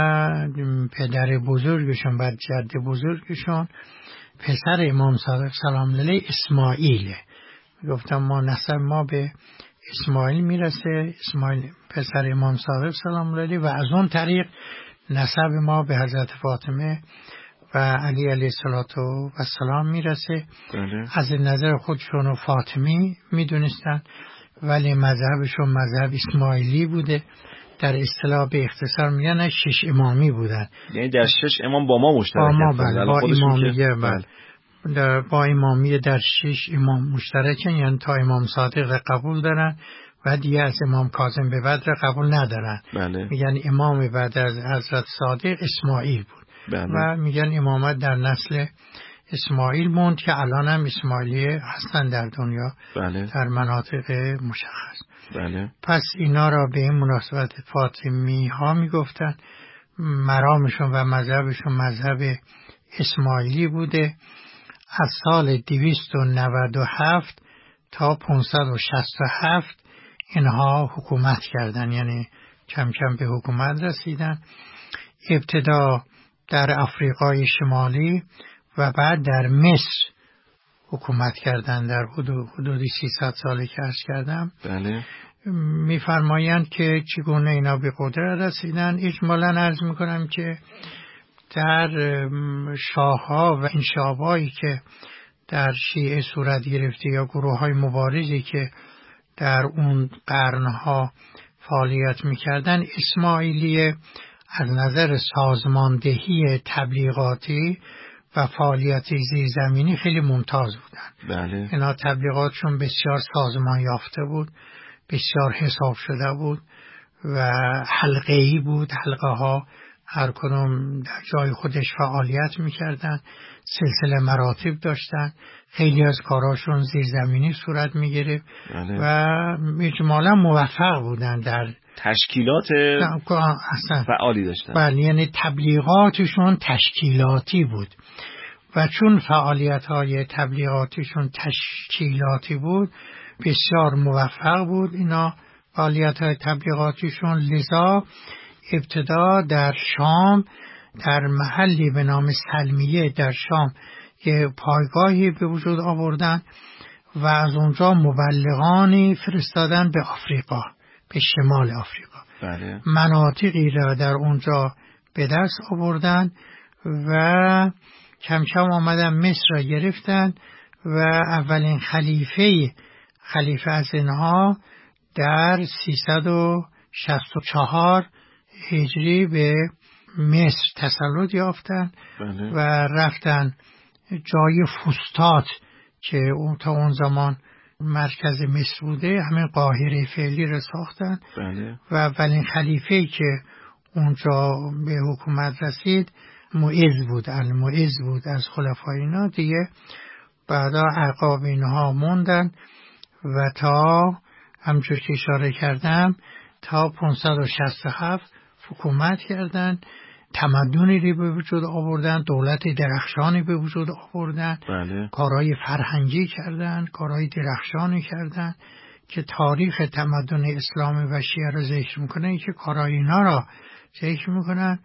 پدر بزرگشون و جد بزرگشون پسر امام صادق سلام علیه اسماعیله. گفتم ما نسب ما به اسماعیل میرسه، اسماعیل پسر امام صادق سلام علیه، و از اون طریق نسب ما به حضرت فاطمه و علی علیه السلام میرسه. بله. از نظر خودشون و فاطمی میدونستن، ولی مذهبشون مذهب اسماعیلی بوده. در اصطلاح به اختصار میگن شش امامی بودن، یعنی در شش امام با ما مشترک با ما بله. با امامیه بله. در با امامیه در شش امام مشترکن، یعنی تا امام صادق قبول دارن و دیگه از امام کاظم به بعد قبول ندارن. بله. میگن امام بعد از حضرت صادق اسماعیل بود. بله. و میگن امامت در نسل اسماعیل موند که الان هم اسماعیلی هستن در دنیا. بله. در مناطق مشخص. بله. پس اینا را به این مناسبت فاطمی ها میگفتن. مرامشون و مذهبشون مذهب اسماعیلی بوده. از سال دویست و نود و هفت تا پانصد و شصت و هفت اینها حکومت کردن، یعنی کم کم به حکومت رسیدن. ابتدا در افریقای شمالی و بعد در مصر حکومت کردن در حدود حدود سیصد سالی که عرض کردم. بله. میفرمایند که چگونه اینا به قدرت رسیدن. اجمالاً عرض میکنم که در شاهها و انشابایی که در شیعه صورت گرفته یا گروه های مبارزی که در اون قرنها فعالیت میکردن، اسماعیلیه از نظر سازماندهی تبلیغاتی و فعالیت زیرزمینی خیلی ممتاز بودن. بله. اینا تبلیغاتشون بسیار سازمان یافته بود، بسیار حساب شده بود و حلقه‌ای بود. حلقه ها هر کدوم در جای خودش فعالیت میکردن، سلسله مراتب داشتن، خیلی از کاراشون زیرزمینی صورت میگرفت. بله. و اجمالا موفق بودن در تشکیلات فعالی داشتن. بله، یعنی تبلیغاتشون تشکیلاتی بود و چون فعالیت های تبلیغاتشون تشکیلاتی بود بسیار موفق بود اینا فعالیت های تبلیغاتشون. لذا ابتدا در شام در محلی به نام سلمیه در شام که پایگاهی به وجود آوردن و از اونجا مبلغانی فرستادن به آفریقا، به شمال آفریقا. بله. مناطقی را در اونجا به دست آوردن و کم کم آمدن مصر را گرفتن و اولین خلیفه خلیفه از اینها در سیصد و شصت و چهار هجری به مصر تسلط یافتن. بله. و رفتن جای فوستات که اون تا اون زمان مرکز مصر بوده، همین قاهره فعلی را ساختن. بله. و اولین خلیفه‌ای که اونجا به حکومت رسید معز بود، المعز بود از خلفای اینا. دیگه بعدا اعقاب اینها موندن و تا همچون که اشاره کردم تا پانصد و شصت و هفت حکومت کردن، تمدنی رو به وجود آوردن، دولت درخشانی به وجود آوردن. بله. کارهای فرهنگی کردن، کارهای درخشانی کردن که تاریخ تمدن اسلامی و شیعه را ذکر میکنه که کارهای اینا را ذکر میکنن.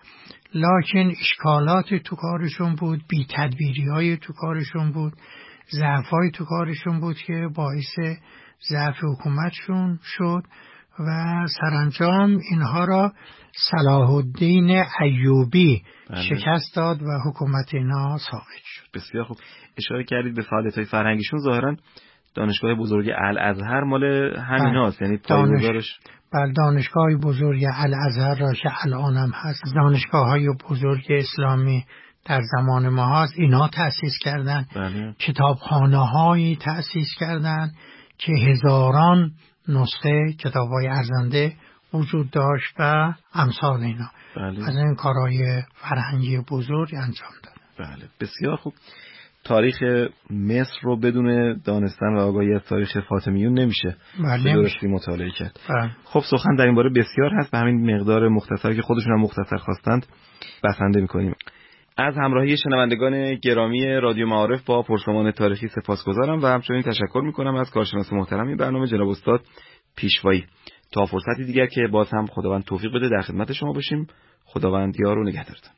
لکن اشکالات تو کارشون بود، بی تدبیری های تو کارشون بود، ضعف های تو کارشون بود که باعث ضعف حکومتشون شد و سرانجام اینها را صلاح الدین ایوبی بله. شکست داد و حکومت اینا ساقط شد. بسیار خوب. اشاره کردید به فعالیت‌های فرهنگیشون. ظاهراً دانشگاه بزرگ الازهر مال همین هاست، یعنی پایه‌گذارش. بله، دانشگاه بزرگ الازهر را که الان هم هست، دانشگاه های بزرگ اسلامی در زمان ما هست، اینا تأسیس کردن. بله. کتابخانه هایی تأسیس کردن که هزاران نسخه کتاب های ارزنده وجود داشت و امثال اینا. بله. از این کارهای فرهنگی بزرگ انجام دادن. بله، بسیار خوب. تاریخ مصر رو بدون دانستن و آگاهی از تاریخ فاطمیون نمیشه بله به درستی مطالعه کرد. بله. خب سخن در این باره بسیار هست، به همین مقدار مختصری که خودشون هم مختصر خواستند بسنده میکنیم. از همراهی شنوندگان گرامی رادیو معارف با پرسمان تاریخی سپاسگزارم و همچنین تشکر میکنم از کارشناس محترم این برنامه جناب استاد پیشوایی. تا فرصتی دیگر که باز هم خداوند توفیق بده در خدمت شما باشیم. خداوند یار و نگهدارتون.